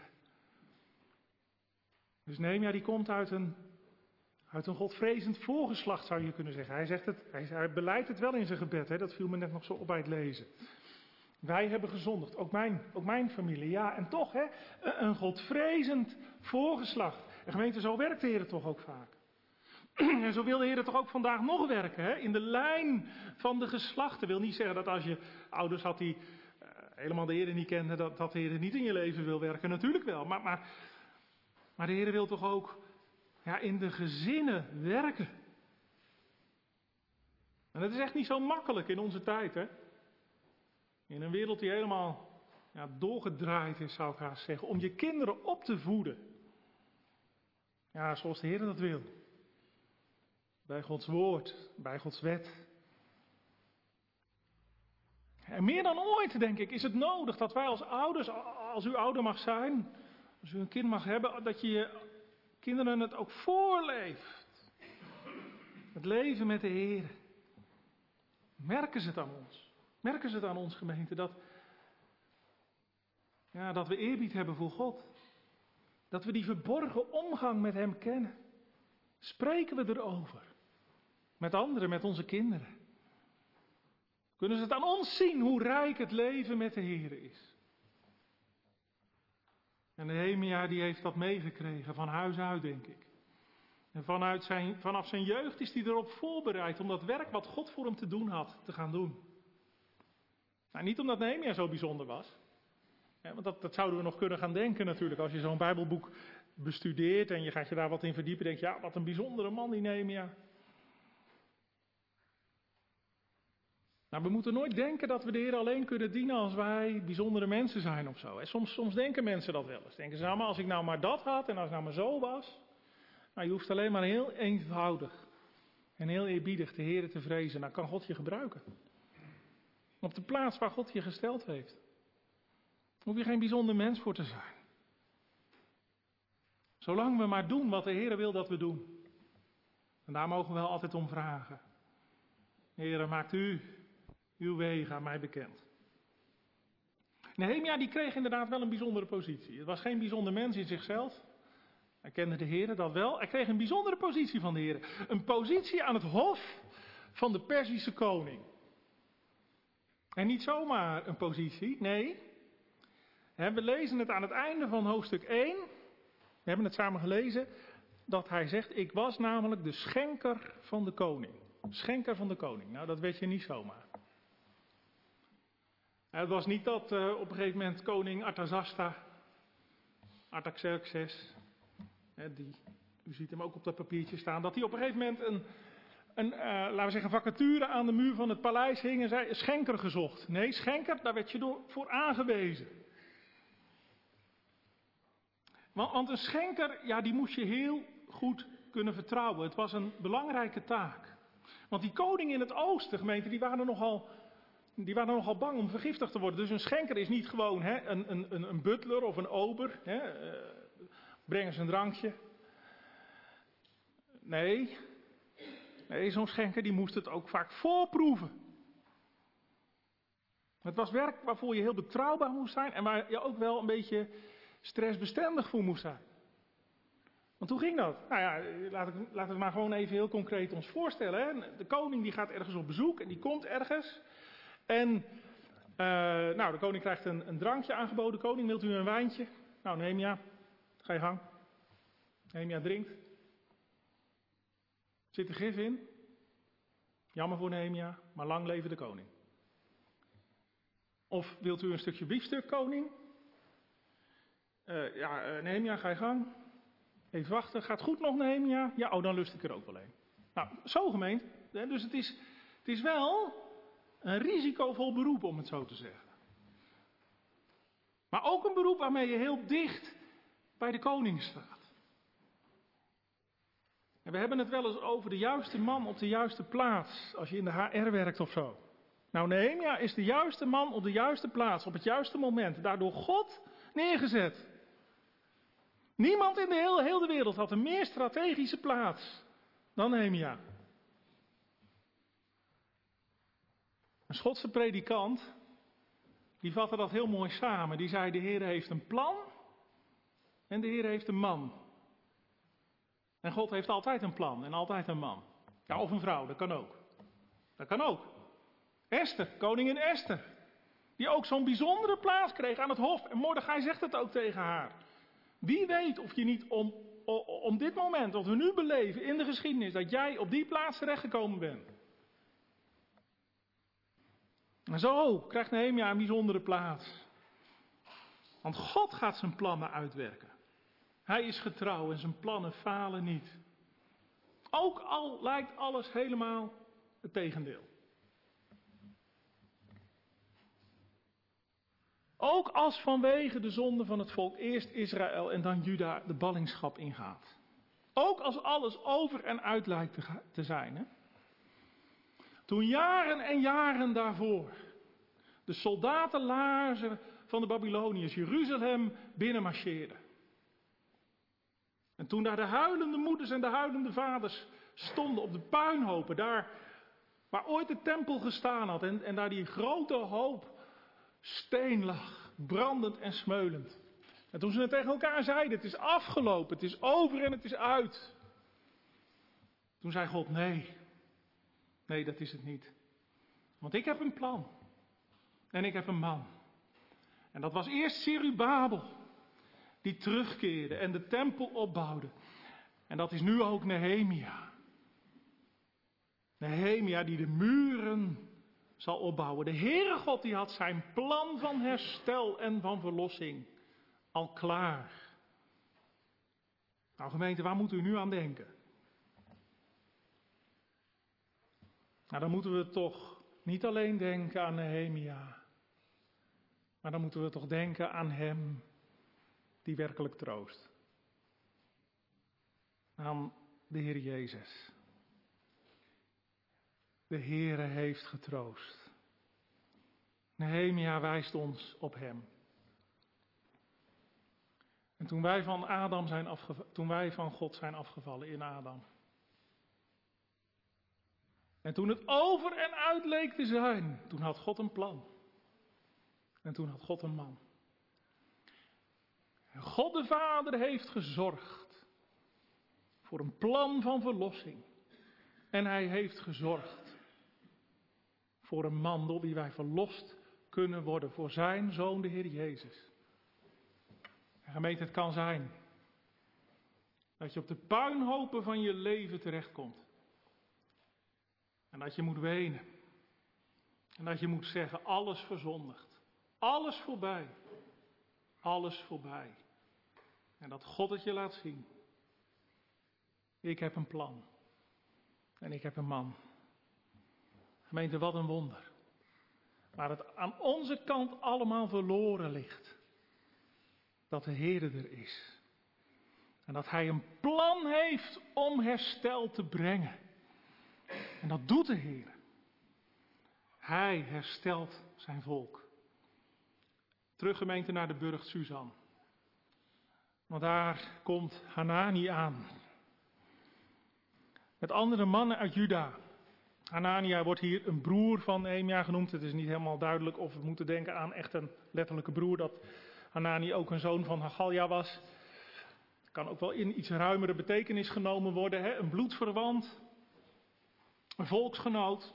Dus Nehemia die komt uit een godvrezend voorgeslacht, zou je kunnen zeggen. Hij zegt het, hij beleidt het wel in zijn gebed. Hè? Dat viel me net nog zo op bij het lezen. Wij hebben gezondigd, ook mijn familie. Ja, en toch, hè, een godvrezend voorgeslacht. En gemeente, zo werkt de Heer toch ook vaak. En zo wil de Heer toch ook vandaag nog werken. Hè? In de lijn van de geslachten. Wil niet zeggen dat als je ouders had die helemaal de Heer niet kenden, dat de Heer niet in je leven wil werken. Natuurlijk wel. Maar de Heer wil toch ook in de gezinnen werken. En dat is echt niet zo makkelijk in onze tijd, hè. In een wereld die helemaal doorgedraaid is, zou ik haast zeggen. Om je kinderen op te voeden. Ja, zoals de Heer dat wil. Bij Gods woord, bij Gods wet. En meer dan ooit, denk ik, is het nodig dat wij als ouders, als u ouder mag zijn, als u een kind mag hebben, dat je je kinderen het ook voorleeft. Het leven met de Heer. Merken ze het aan ons? Merken ze het aan ons, gemeente, dat we eerbied hebben voor God. Dat we die verborgen omgang met Hem kennen. Spreken we erover? Met anderen, met onze kinderen. Kunnen ze het aan ons zien hoe rijk het leven met de Heer is? En Nehemia die heeft dat meegekregen van huis uit, denk ik. En vanaf zijn jeugd is hij erop voorbereid om dat werk wat God voor hem te doen had, te gaan doen. Nou, niet omdat Nehemia zo bijzonder was. Want dat zouden we nog kunnen gaan denken natuurlijk. Als je zo'n Bijbelboek bestudeert en je gaat je daar wat in verdiepen, denk je, ja, wat een bijzondere man die Nehemia. Nou, we moeten nooit denken dat we de Heer alleen kunnen dienen als wij bijzondere mensen zijn of zo. Soms denken mensen dat wel eens. Denken ze, nou, maar als ik nou maar dat had en als ik nou maar zo was. Nou, je hoeft alleen maar heel eenvoudig en heel eerbiedig de Heer te vrezen. Dan kan God je gebruiken. Op de plaats waar God je gesteld heeft. Daar hoef je geen bijzonder mens voor te zijn. Zolang we maar doen wat de Heer wil dat we doen. En daar mogen we wel altijd om vragen. Heer, maakt u uw wegen aan mij bekend. Nehemia die kreeg inderdaad wel een bijzondere positie. Het was geen bijzonder mens in zichzelf. Hij kende de Heer, dat wel. Hij kreeg een bijzondere positie van de Heer. Een positie aan het hof van de Perzische koning. En niet zomaar een positie, nee. We lezen het aan het einde van hoofdstuk 1. We hebben het samen gelezen. Dat hij zegt, ik was namelijk de schenker van de koning. Schenker van de koning. Nou, dat weet je niet zomaar. Het was niet dat op een gegeven moment koning Artaxerxes, u ziet hem ook op dat papiertje staan, dat hij op een gegeven moment laten we zeggen, vacature aan de muur van het paleis hing en zei, schenker gezocht. Nee, schenker, daar werd je voor aangewezen. Want een schenker, ja, die moest je heel goed kunnen vertrouwen. Het was een belangrijke taak. Want die koningen in het oosten, gemeente, die waren nogal bang om vergiftigd te worden. Dus een schenker is niet gewoon een butler of een ober. Breng eens een drankje. Nee, zo'n schenker die moest het ook vaak voorproeven. Het was werk waarvoor je heel betrouwbaar moest zijn en waar je ook wel een beetje stressbestendig voor moest zijn. Want hoe ging dat? Nou ja, laten we het maar gewoon even heel concreet ons voorstellen. Hè? De koning die gaat ergens op bezoek en die komt ergens. En de koning krijgt een drankje aangeboden. Koning, wilt u een wijntje? Nou, Nehemia, ga je gang. Nehemia drinkt. Zit er gif in? Jammer voor Nehemia, maar lang leven de koning. Of wilt u een stukje biefstuk, koning? Nehemia, ga je gang. Even wachten, gaat goed nog, Nehemia? Ja, dan lust ik er ook wel een. Nou, zo gemeend. Dus het is wel een risicovol beroep, om het zo te zeggen. Maar ook een beroep waarmee je heel dicht bij de koning staat. En we hebben het wel eens over de juiste man op de juiste plaats, als je in de HR werkt of zo. Nou, Nehemia is de juiste man op de juiste plaats, op het juiste moment, daardoor God neergezet. Niemand in de hele wereld had een meer strategische plaats dan Nehemia. Een Schotse predikant, die vatte dat heel mooi samen. Die zei, de Heer heeft een plan en de Heer heeft een man. En God heeft altijd een plan en altijd een man. Ja, of een vrouw, dat kan ook. Dat kan ook. Esther, koningin Esther. Die ook zo'n bijzondere plaats kreeg aan het hof. En Mordechai zegt het ook tegen haar. Wie weet of je niet om dit moment, wat we nu beleven in de geschiedenis, dat jij op die plaats terechtgekomen bent. En zo krijgt Nehemia een bijzondere plaats. Want God gaat zijn plannen uitwerken. Hij is getrouw en zijn plannen falen niet. Ook al lijkt alles helemaal het tegendeel. Ook als vanwege de zonde van het volk eerst Israël en dan Juda de ballingschap ingaat. Ook als alles over en uit lijkt te zijn. Hè? Toen jaren en jaren daarvoor de soldatenlaarzen van de Babyloniërs Jeruzalem binnenmarcheerden. En toen daar de huilende moeders en de huilende vaders stonden op de puinhopen, daar waar ooit de tempel gestaan had en daar die grote hoop steen lag, brandend en smeulend. En toen ze het tegen elkaar zeiden, het is afgelopen, het is over en het is uit. Toen zei God, nee, dat is het niet. Want ik heb een plan. En ik heb een man. En dat was eerst Zerubabel, die terugkeerde en de tempel opbouwde. En dat is nu ook Nehemia. Nehemia die de muren zal opbouwen. De Heere God die had zijn plan van herstel en van verlossing al klaar. Nou gemeente, waar moet u nu aan denken? Nou, dan moeten we toch niet alleen denken aan Nehemia. Maar dan moeten we toch denken aan hem die werkelijk troost. Aan de Heer Jezus. De Heere heeft getroost. Nehemia wijst ons op hem. En toen wij van God zijn afgevallen in Adam. En toen het over en uit leek te zijn, toen had God een plan. En toen had God een man. En God de Vader heeft gezorgd voor een plan van verlossing. En hij heeft gezorgd voor een man door wie wij verlost kunnen worden. Voor zijn Zoon, de Heer Jezus. En gemeente, het kan zijn dat je op de puinhopen van je leven terechtkomt. En dat je moet wenen. En dat je moet zeggen, alles verzondigd. Alles voorbij. Alles voorbij. En dat God het je laat zien. Ik heb een plan. En ik heb een man. Gemeente, wat een wonder. Maar het aan onze kant allemaal verloren ligt. Dat de Heer er is. En dat Hij een plan heeft om herstel te brengen. En dat doet de Heer. Hij herstelt zijn volk. Terug gemeente naar de burcht Suzan. Want daar komt Hanani aan. Met andere mannen uit Juda. Hanania wordt hier een broer van Nehemia genoemd. Het is niet helemaal duidelijk of we moeten denken aan echt een letterlijke broer. Dat Hanani ook een zoon van Hagalja was. Het kan ook wel in iets ruimere betekenis genomen worden. Hè? Een bloedverwant. Een volksgenoot.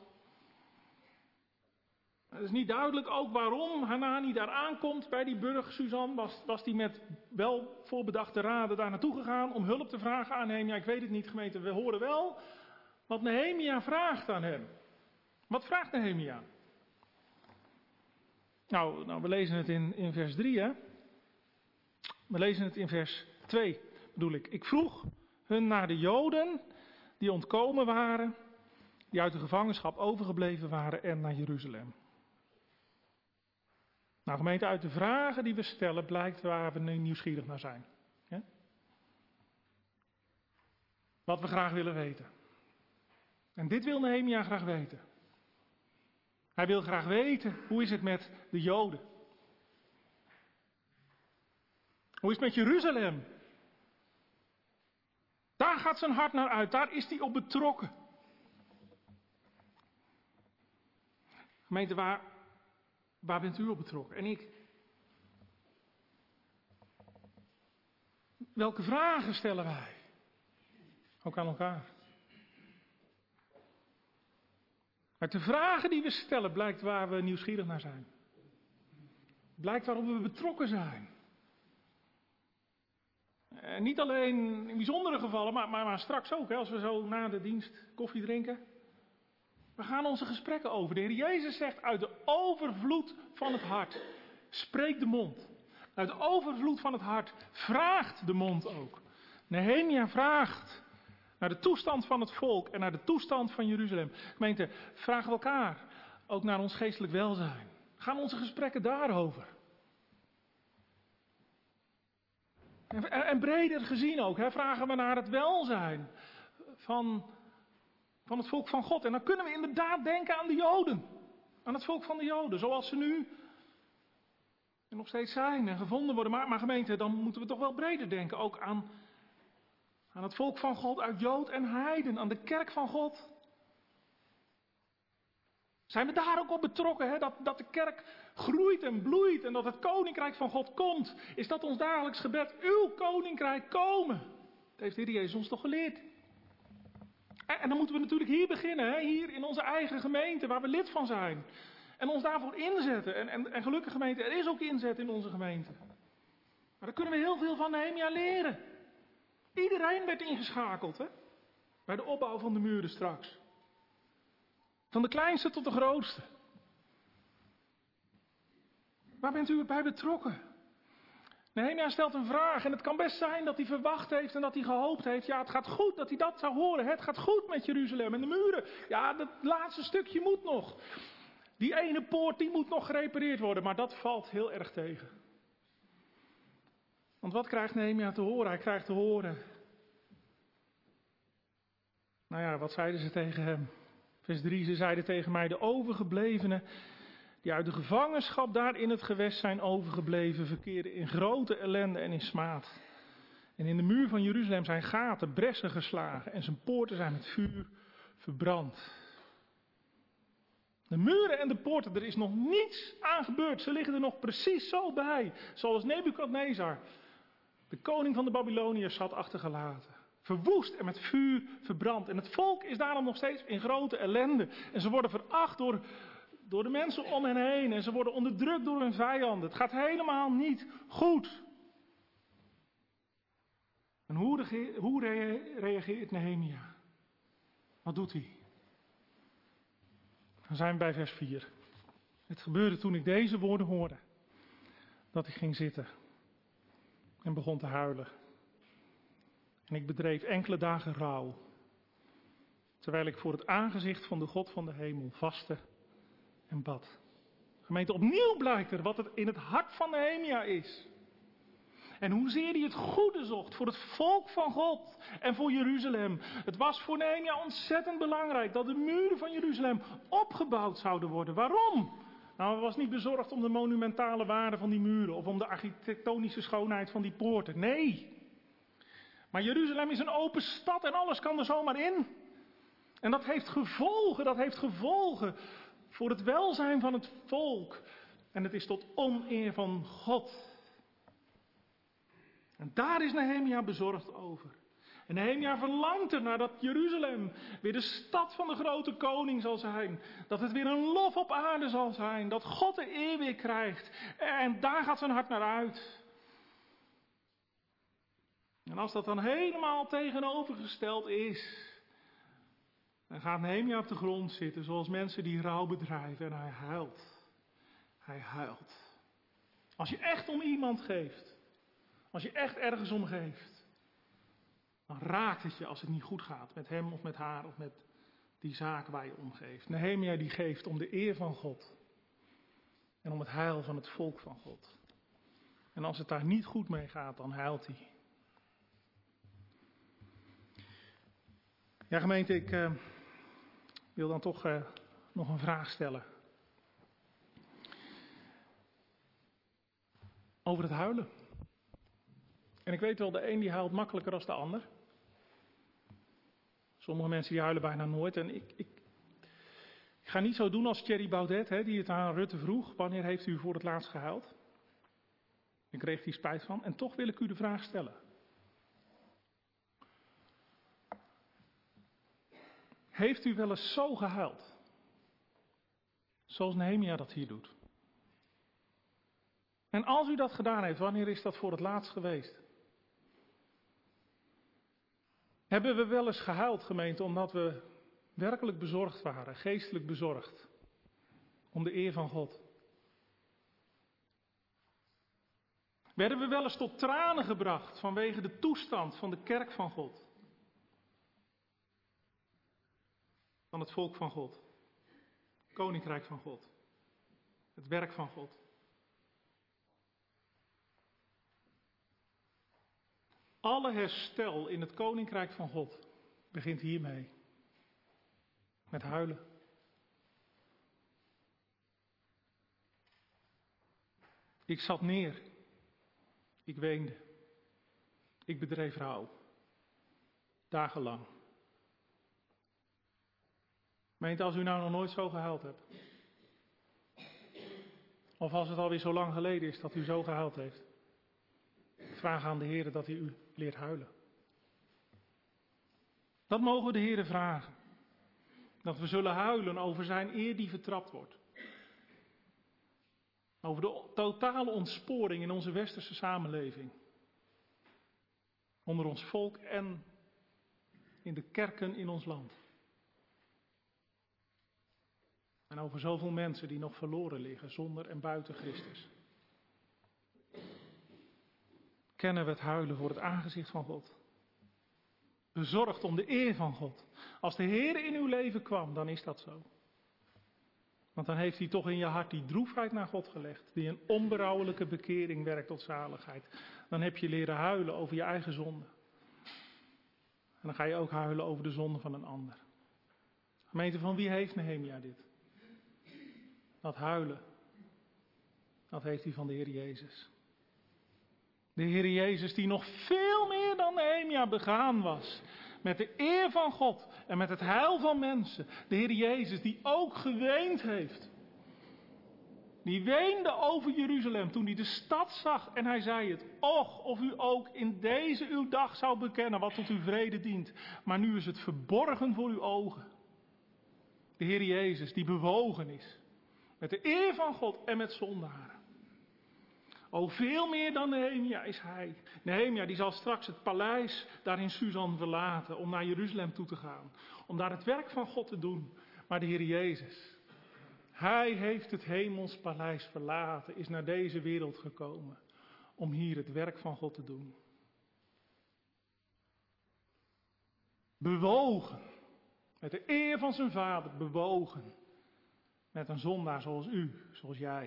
Het is niet duidelijk ook waarom Hanani daar aankomt bij die burcht Suzan. Was die met wel voorbedachte raden daar naartoe gegaan om hulp te vragen aan Nehemia? Ik weet het niet, gemeente. We horen wel wat Nehemia vraagt aan hem. Wat vraagt Nehemia? Nou, we lezen het in vers 3, hè. We lezen het in vers 2, bedoel ik. Ik vroeg hun naar de Joden die ontkomen waren, die uit de gevangenschap overgebleven waren en naar Jeruzalem. Nou, gemeente, uit de vragen die we stellen blijkt waar we nieuwsgierig naar zijn. Ja? Wat we graag willen weten. En dit wil Nehemia graag weten. Hij wil graag weten, hoe is het met de Joden? Hoe is het met Jeruzalem? Daar gaat zijn hart naar uit, daar is hij op betrokken. Gemeente, waar bent u op betrokken? En ik? Welke vragen stellen wij? Ook aan elkaar. Uit de vragen die we stellen blijkt waar we nieuwsgierig naar zijn. Blijkt waarop we betrokken zijn. En niet alleen in bijzondere gevallen, maar straks ook, hè, als we zo na de dienst koffie drinken. We gaan onze gesprekken over. De Heer Jezus zegt, uit de overvloed van het hart spreekt de mond. Uit de overvloed van het hart vraagt de mond ook. Nehemia vraagt naar de toestand van het volk en naar de toestand van Jeruzalem. Gemeente, vragen we elkaar ook naar ons geestelijk welzijn. Gaan onze gesprekken daarover. En breder gezien ook, hè, vragen we naar het welzijn van het volk van God. En dan kunnen we inderdaad denken aan de Joden. Aan het volk van de Joden, zoals ze nu en nog steeds zijn en gevonden worden. Maar gemeente, dan moeten we toch wel breder denken. Ook aan het volk van God uit Jood en Heiden. Aan de kerk van God. Zijn we daar ook op betrokken, hè? Dat de kerk groeit en bloeit en dat het koninkrijk van God komt. Is dat ons dagelijks gebed? Uw koninkrijk komen. Dat heeft de Heer Jezus ons toch geleerd. En dan moeten we natuurlijk hier beginnen, hè? Hier in onze eigen gemeente, waar we lid van zijn. En ons daarvoor inzetten. En gelukkig gemeente, er is ook inzet in onze gemeente. Maar daar kunnen we heel veel van Nehemia leren. Iedereen werd ingeschakeld, hè? Bij de opbouw van de muren straks. Van de kleinste tot de grootste. Waar bent u bij betrokken? Nehemia stelt een vraag en het kan best zijn dat hij verwacht heeft en dat hij gehoopt heeft. Ja, het gaat goed dat hij dat zou horen. Het gaat goed met Jeruzalem en de muren. Ja, dat laatste stukje moet nog. Die ene poort die moet nog gerepareerd worden, maar dat valt heel erg tegen. Want wat krijgt Nehemia te horen? Hij krijgt te horen. Nou ja, wat zeiden ze tegen hem? Vers 3, ze zeiden tegen mij, de overgeblevenen die uit de gevangenschap daar in het gewest zijn overgebleven, verkeren in grote ellende en in smaad. En in de muur van Jeruzalem zijn gaten, bressen geslagen en zijn poorten zijn met vuur verbrand. De muren en de poorten, er is nog niets aan gebeurd. Ze liggen er nog precies zo bij. Zoals Nebukadnezar, de koning van de Babyloniërs, had achtergelaten. Verwoest en met vuur verbrand. En het volk is daarom nog steeds in grote ellende. En ze worden veracht door de mensen om hen heen. En ze worden onderdrukt door hun vijanden. Het gaat helemaal niet goed. En hoe reageert Nehemia? Wat doet hij? Dan zijn we bij vers 4. Het gebeurde toen ik deze woorden hoorde, dat ik ging zitten en begon te huilen. En ik bedreef enkele dagen rouw, terwijl ik voor het aangezicht van de God van de hemel vastte en bad. Gemeente, opnieuw blijkt er wat het in het hart van Nehemia is. En hoezeer hij het goede zocht voor het volk van God en voor Jeruzalem. Het was voor Nehemia ontzettend belangrijk dat de muren van Jeruzalem opgebouwd zouden worden. Waarom? Nou, hij was niet bezorgd om de monumentale waarde van die muren of om de architectonische schoonheid van die poorten. Nee. Maar Jeruzalem is een open stad en alles kan er zomaar in. En dat heeft gevolgen voor het welzijn van het volk. En het is tot oneer van God. En daar is Nehemia bezorgd over. En Nehemia verlangt ernaar dat Jeruzalem weer de stad van de grote koning zal zijn. Dat het weer een lof op aarde zal zijn. Dat God de eer weer krijgt. En daar gaat zijn hart naar uit. En als dat dan helemaal tegenovergesteld is, dan gaat Nehemia op de grond zitten zoals mensen die rouw bedrijven. En hij huilt. Hij huilt. Als je echt om iemand geeft. Als je echt ergens om geeft, dan raakt het je als het niet goed gaat met hem of met haar of met die zaak waar je om geeft. Nehemia die geeft om de eer van God en om het heil van het volk van God. En als het daar niet goed mee gaat, dan huilt hij. Ja, gemeente, ik wil dan toch nog een vraag stellen. Over het huilen. En ik weet wel, de een die huilt makkelijker dan de ander. Sommige mensen die huilen bijna nooit. En ik ga niet zo doen als Thierry Baudet, die het aan Rutte vroeg. Wanneer heeft u voor het laatst gehuild? Ik kreeg hier spijt van. En toch wil ik u de vraag stellen. Heeft u wel eens zo gehuild? Zoals Nehemia dat hier doet. En als u dat gedaan heeft, wanneer is dat voor het laatst geweest? Hebben we wel eens gehuild, gemeente, omdat we werkelijk bezorgd waren, geestelijk bezorgd, om de eer van God? Werden we wel eens tot tranen gebracht vanwege de toestand van de kerk van God? Van het volk van God, het koninkrijk van God, het werk van God? Alle herstel in het koninkrijk van God begint hiermee. Met huilen. Ik zat neer. Ik weende. Ik bedreef rouw. Dagenlang. Meent als u nou nog nooit zo gehuild hebt. Of als het alweer zo lang geleden is dat u zo gehuild heeft. Vraag aan de Heer dat hij u leert huilen. Dat mogen we de Heer vragen. Dat we zullen huilen over zijn eer die vertrapt wordt. Over de totale ontsporing in onze westerse samenleving. Onder ons volk en in de kerken in ons land. En over zoveel mensen die nog verloren liggen zonder en buiten Christus. Kennen we het huilen voor het aangezicht van God. Bezorgd om de eer van God. Als de Heer in uw leven kwam, dan is dat zo. Want dan heeft hij toch in je hart die droefheid naar God gelegd. Die een onberouwelijke bekering werkt tot zaligheid. Dan heb je leren huilen over je eigen zonde. En dan ga je ook huilen over de zonde van een ander. Gemeente, van wie heeft Nehemia dit? Dat huilen Dat heeft hij van de Heer Jezus. De Heer Jezus die nog veel meer dan Nehemia begaan was. Met de eer van God en met het heil van mensen. De Heer Jezus die ook geweend heeft. Die weende over Jeruzalem toen hij de stad zag en hij zei het. Och, of u ook in deze uw dag zou bekennen wat tot uw vrede dient. Maar nu is het verborgen voor uw ogen. De Heer Jezus die bewogen is. Met de eer van God en met zondaren. O, veel meer dan Nehemia is hij. Nehemia die zal straks het paleis daar in Susan verlaten om naar Jeruzalem toe te gaan. Om daar het werk van God te doen. Maar de Heer Jezus, hij heeft het hemels paleis verlaten, is naar deze wereld gekomen. Om hier het werk van God te doen. Bewogen. Met de eer van zijn vader, bewogen. Met een zondaar zoals u, zoals jij.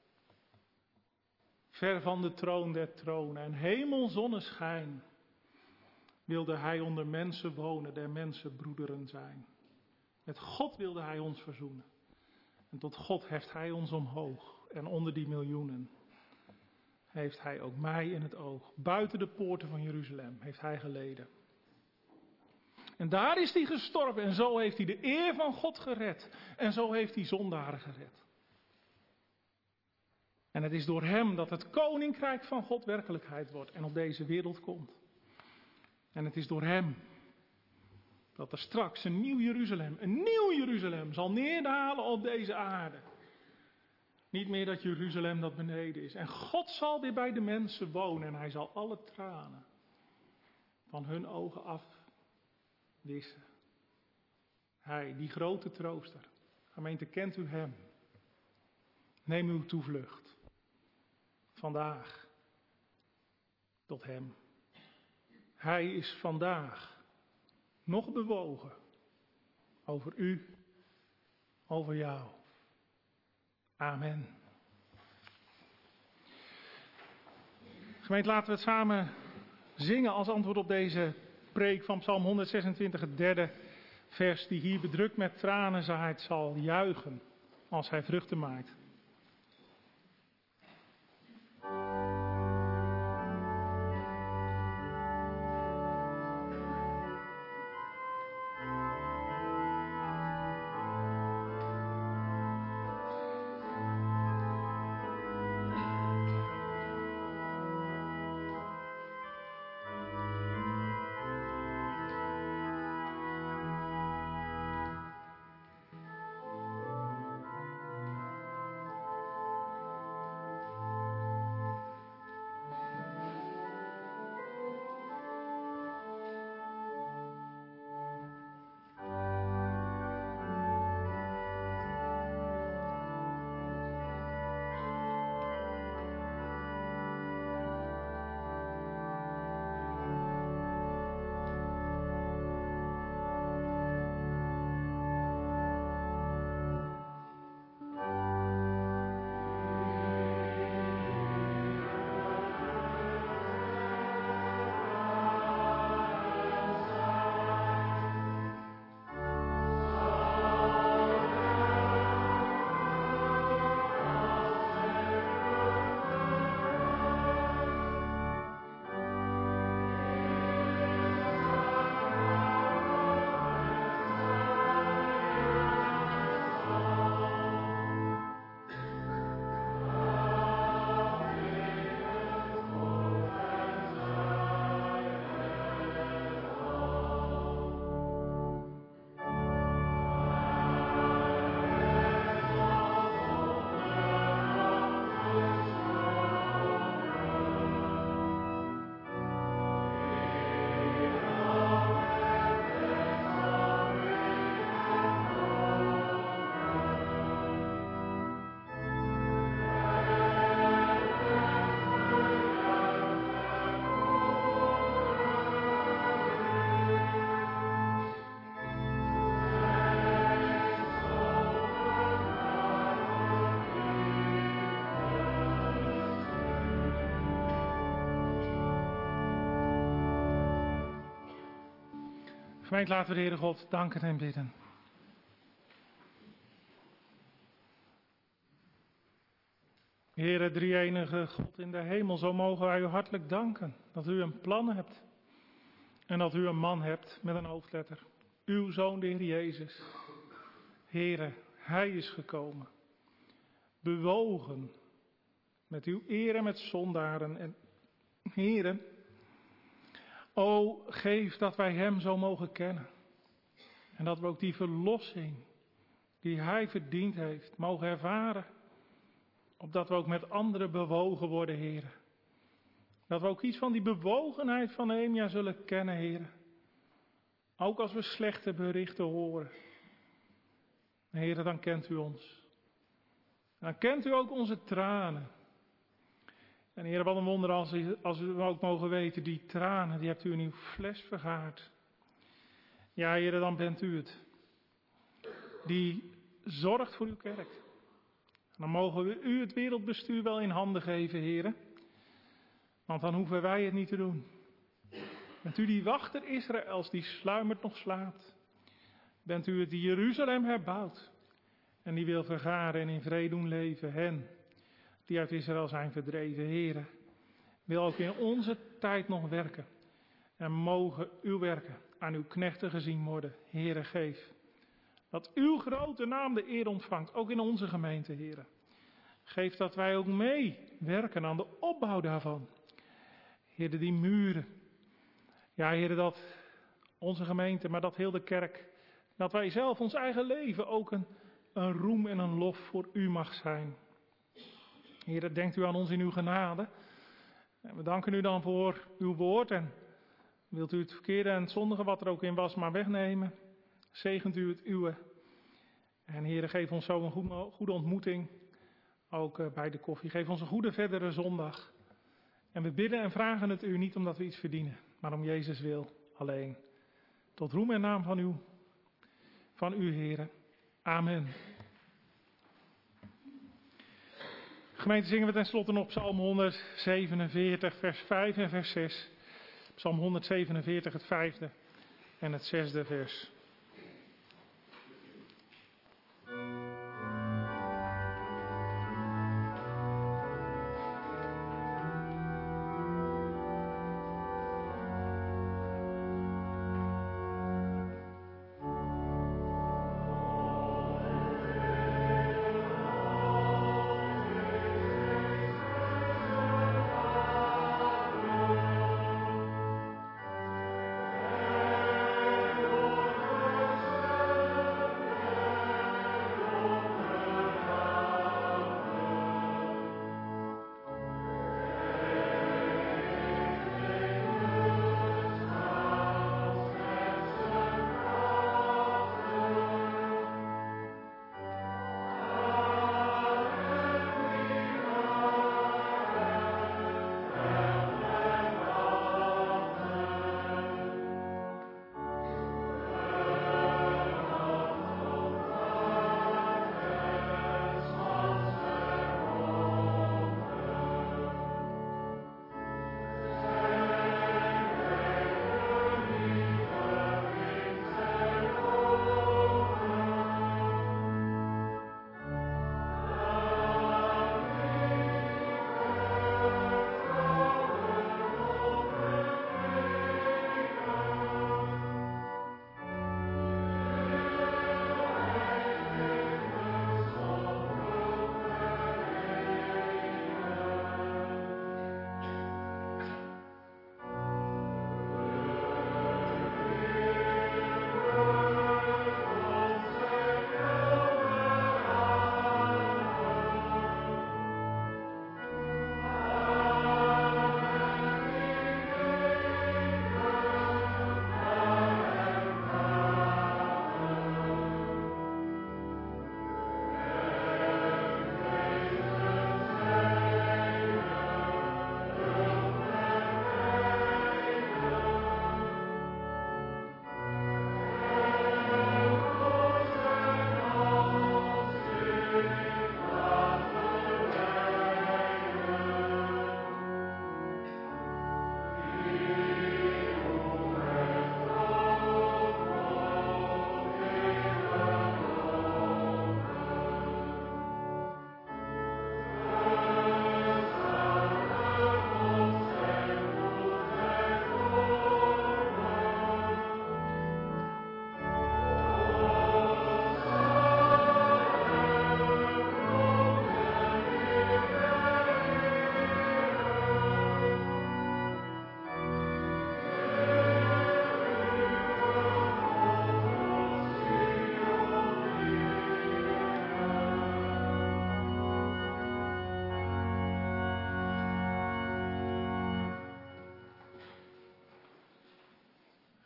Ver van de troon der tronen en hemelzonneschijn wilde hij onder mensen wonen, der mensen broederen zijn. Met God wilde hij ons verzoenen. En tot God heft hij ons omhoog. En onder die miljoenen heeft hij ook mij in het oog. Buiten de poorten van Jeruzalem heeft hij geleden. En daar is hij gestorven en zo heeft hij de eer van God gered. En zo heeft hij zondaren gered. En het is door hem dat het koninkrijk van God werkelijkheid wordt en op deze wereld komt. En het is door hem dat er straks een nieuw Jeruzalem zal neerdalen op deze aarde. Niet meer dat Jeruzalem dat beneden is. En God zal weer bij de mensen wonen en hij zal alle tranen van hun ogen afwissen. Hij, die grote trooster. Gemeente, kent u hem? Neem uw toevlucht. Vandaag tot hem. Hij is vandaag nog bewogen over u, over jou. Amen. Gemeente, laten we het samen zingen als antwoord op deze preek van Psalm 126, het derde vers, die hier bedrukt met tranen zaait, zal juichen als hij vruchten maait. Gemeente, laten we de Heere God danken en bidden. Heere, drie-enige God in de hemel, zo mogen wij u hartelijk danken dat u een plan hebt. En dat u een man hebt met een hoofdletter. Uw Zoon, de Heer Jezus. Heere, Hij is gekomen. Bewogen met uw eer en met zondaren. En Heere, o geef dat wij Hem zo mogen kennen. En dat we ook die verlossing die Hij verdiend heeft, mogen ervaren. Opdat we ook met anderen bewogen worden, Heere. Dat we ook iets van die bewogenheid van Nehemia zullen kennen, Heere. Ook als we slechte berichten horen. Heere, dan kent u ons. Dan kent u ook onze tranen. En Heere, wat een wonder als we ook mogen weten, die tranen, die hebt u in uw fles vergaard. Ja, Heere, dan bent u het. Die zorgt voor uw kerk. Dan mogen we u het wereldbestuur wel in handen geven, Heere. Want dan hoeven wij het niet te doen. Bent u die wachter Israëls die sluimert nog slaapt? Bent u het die Jeruzalem herbouwt en die wil vergaren en in vrede doen leven? Hen die uit Israël zijn verdreven, Heere, wil ook in onze tijd nog werken. En mogen uw werken aan uw knechten gezien worden, Heere, geef. Dat uw grote naam de eer ontvangt, ook in onze gemeente, Heere. Geef dat wij ook meewerken aan de opbouw daarvan. Heere, die muren. Ja, Heere, dat onze gemeente, maar dat heel de kerk. Dat wij zelf, ons eigen leven, ook een roem en een lof voor u mag zijn. Heere, denkt u aan ons in uw genade. En we danken u dan voor uw woord. En wilt u het verkeerde en het zondige wat er ook in was maar wegnemen. Zegent u het uwe. En Heere, geef ons zo een goede ontmoeting. Ook bij de koffie. Geef ons een goede verdere zondag. En we bidden en vragen het u niet omdat we iets verdienen. Maar om Jezus wil alleen. Tot roem en naam van u, Heere. Amen. Gemeente, zingen we tenslotte nog Psalm 147, vers 5 en vers 6. Psalm 147, het 5e en het 6e vers.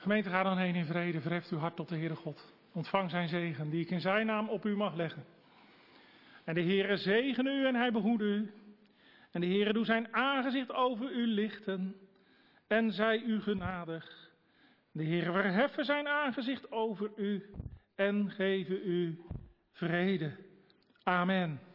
Gemeente, ga dan heen in vrede, verheft uw hart tot de Heere God. Ontvang zijn zegen, die ik in zijn naam op u mag leggen. En de Heere zegene u en hij behoede u. En de Heere doe zijn aangezicht over u lichten en zij u genadig. De Heere verheffe zijn aangezicht over u en geven u vrede. Amen.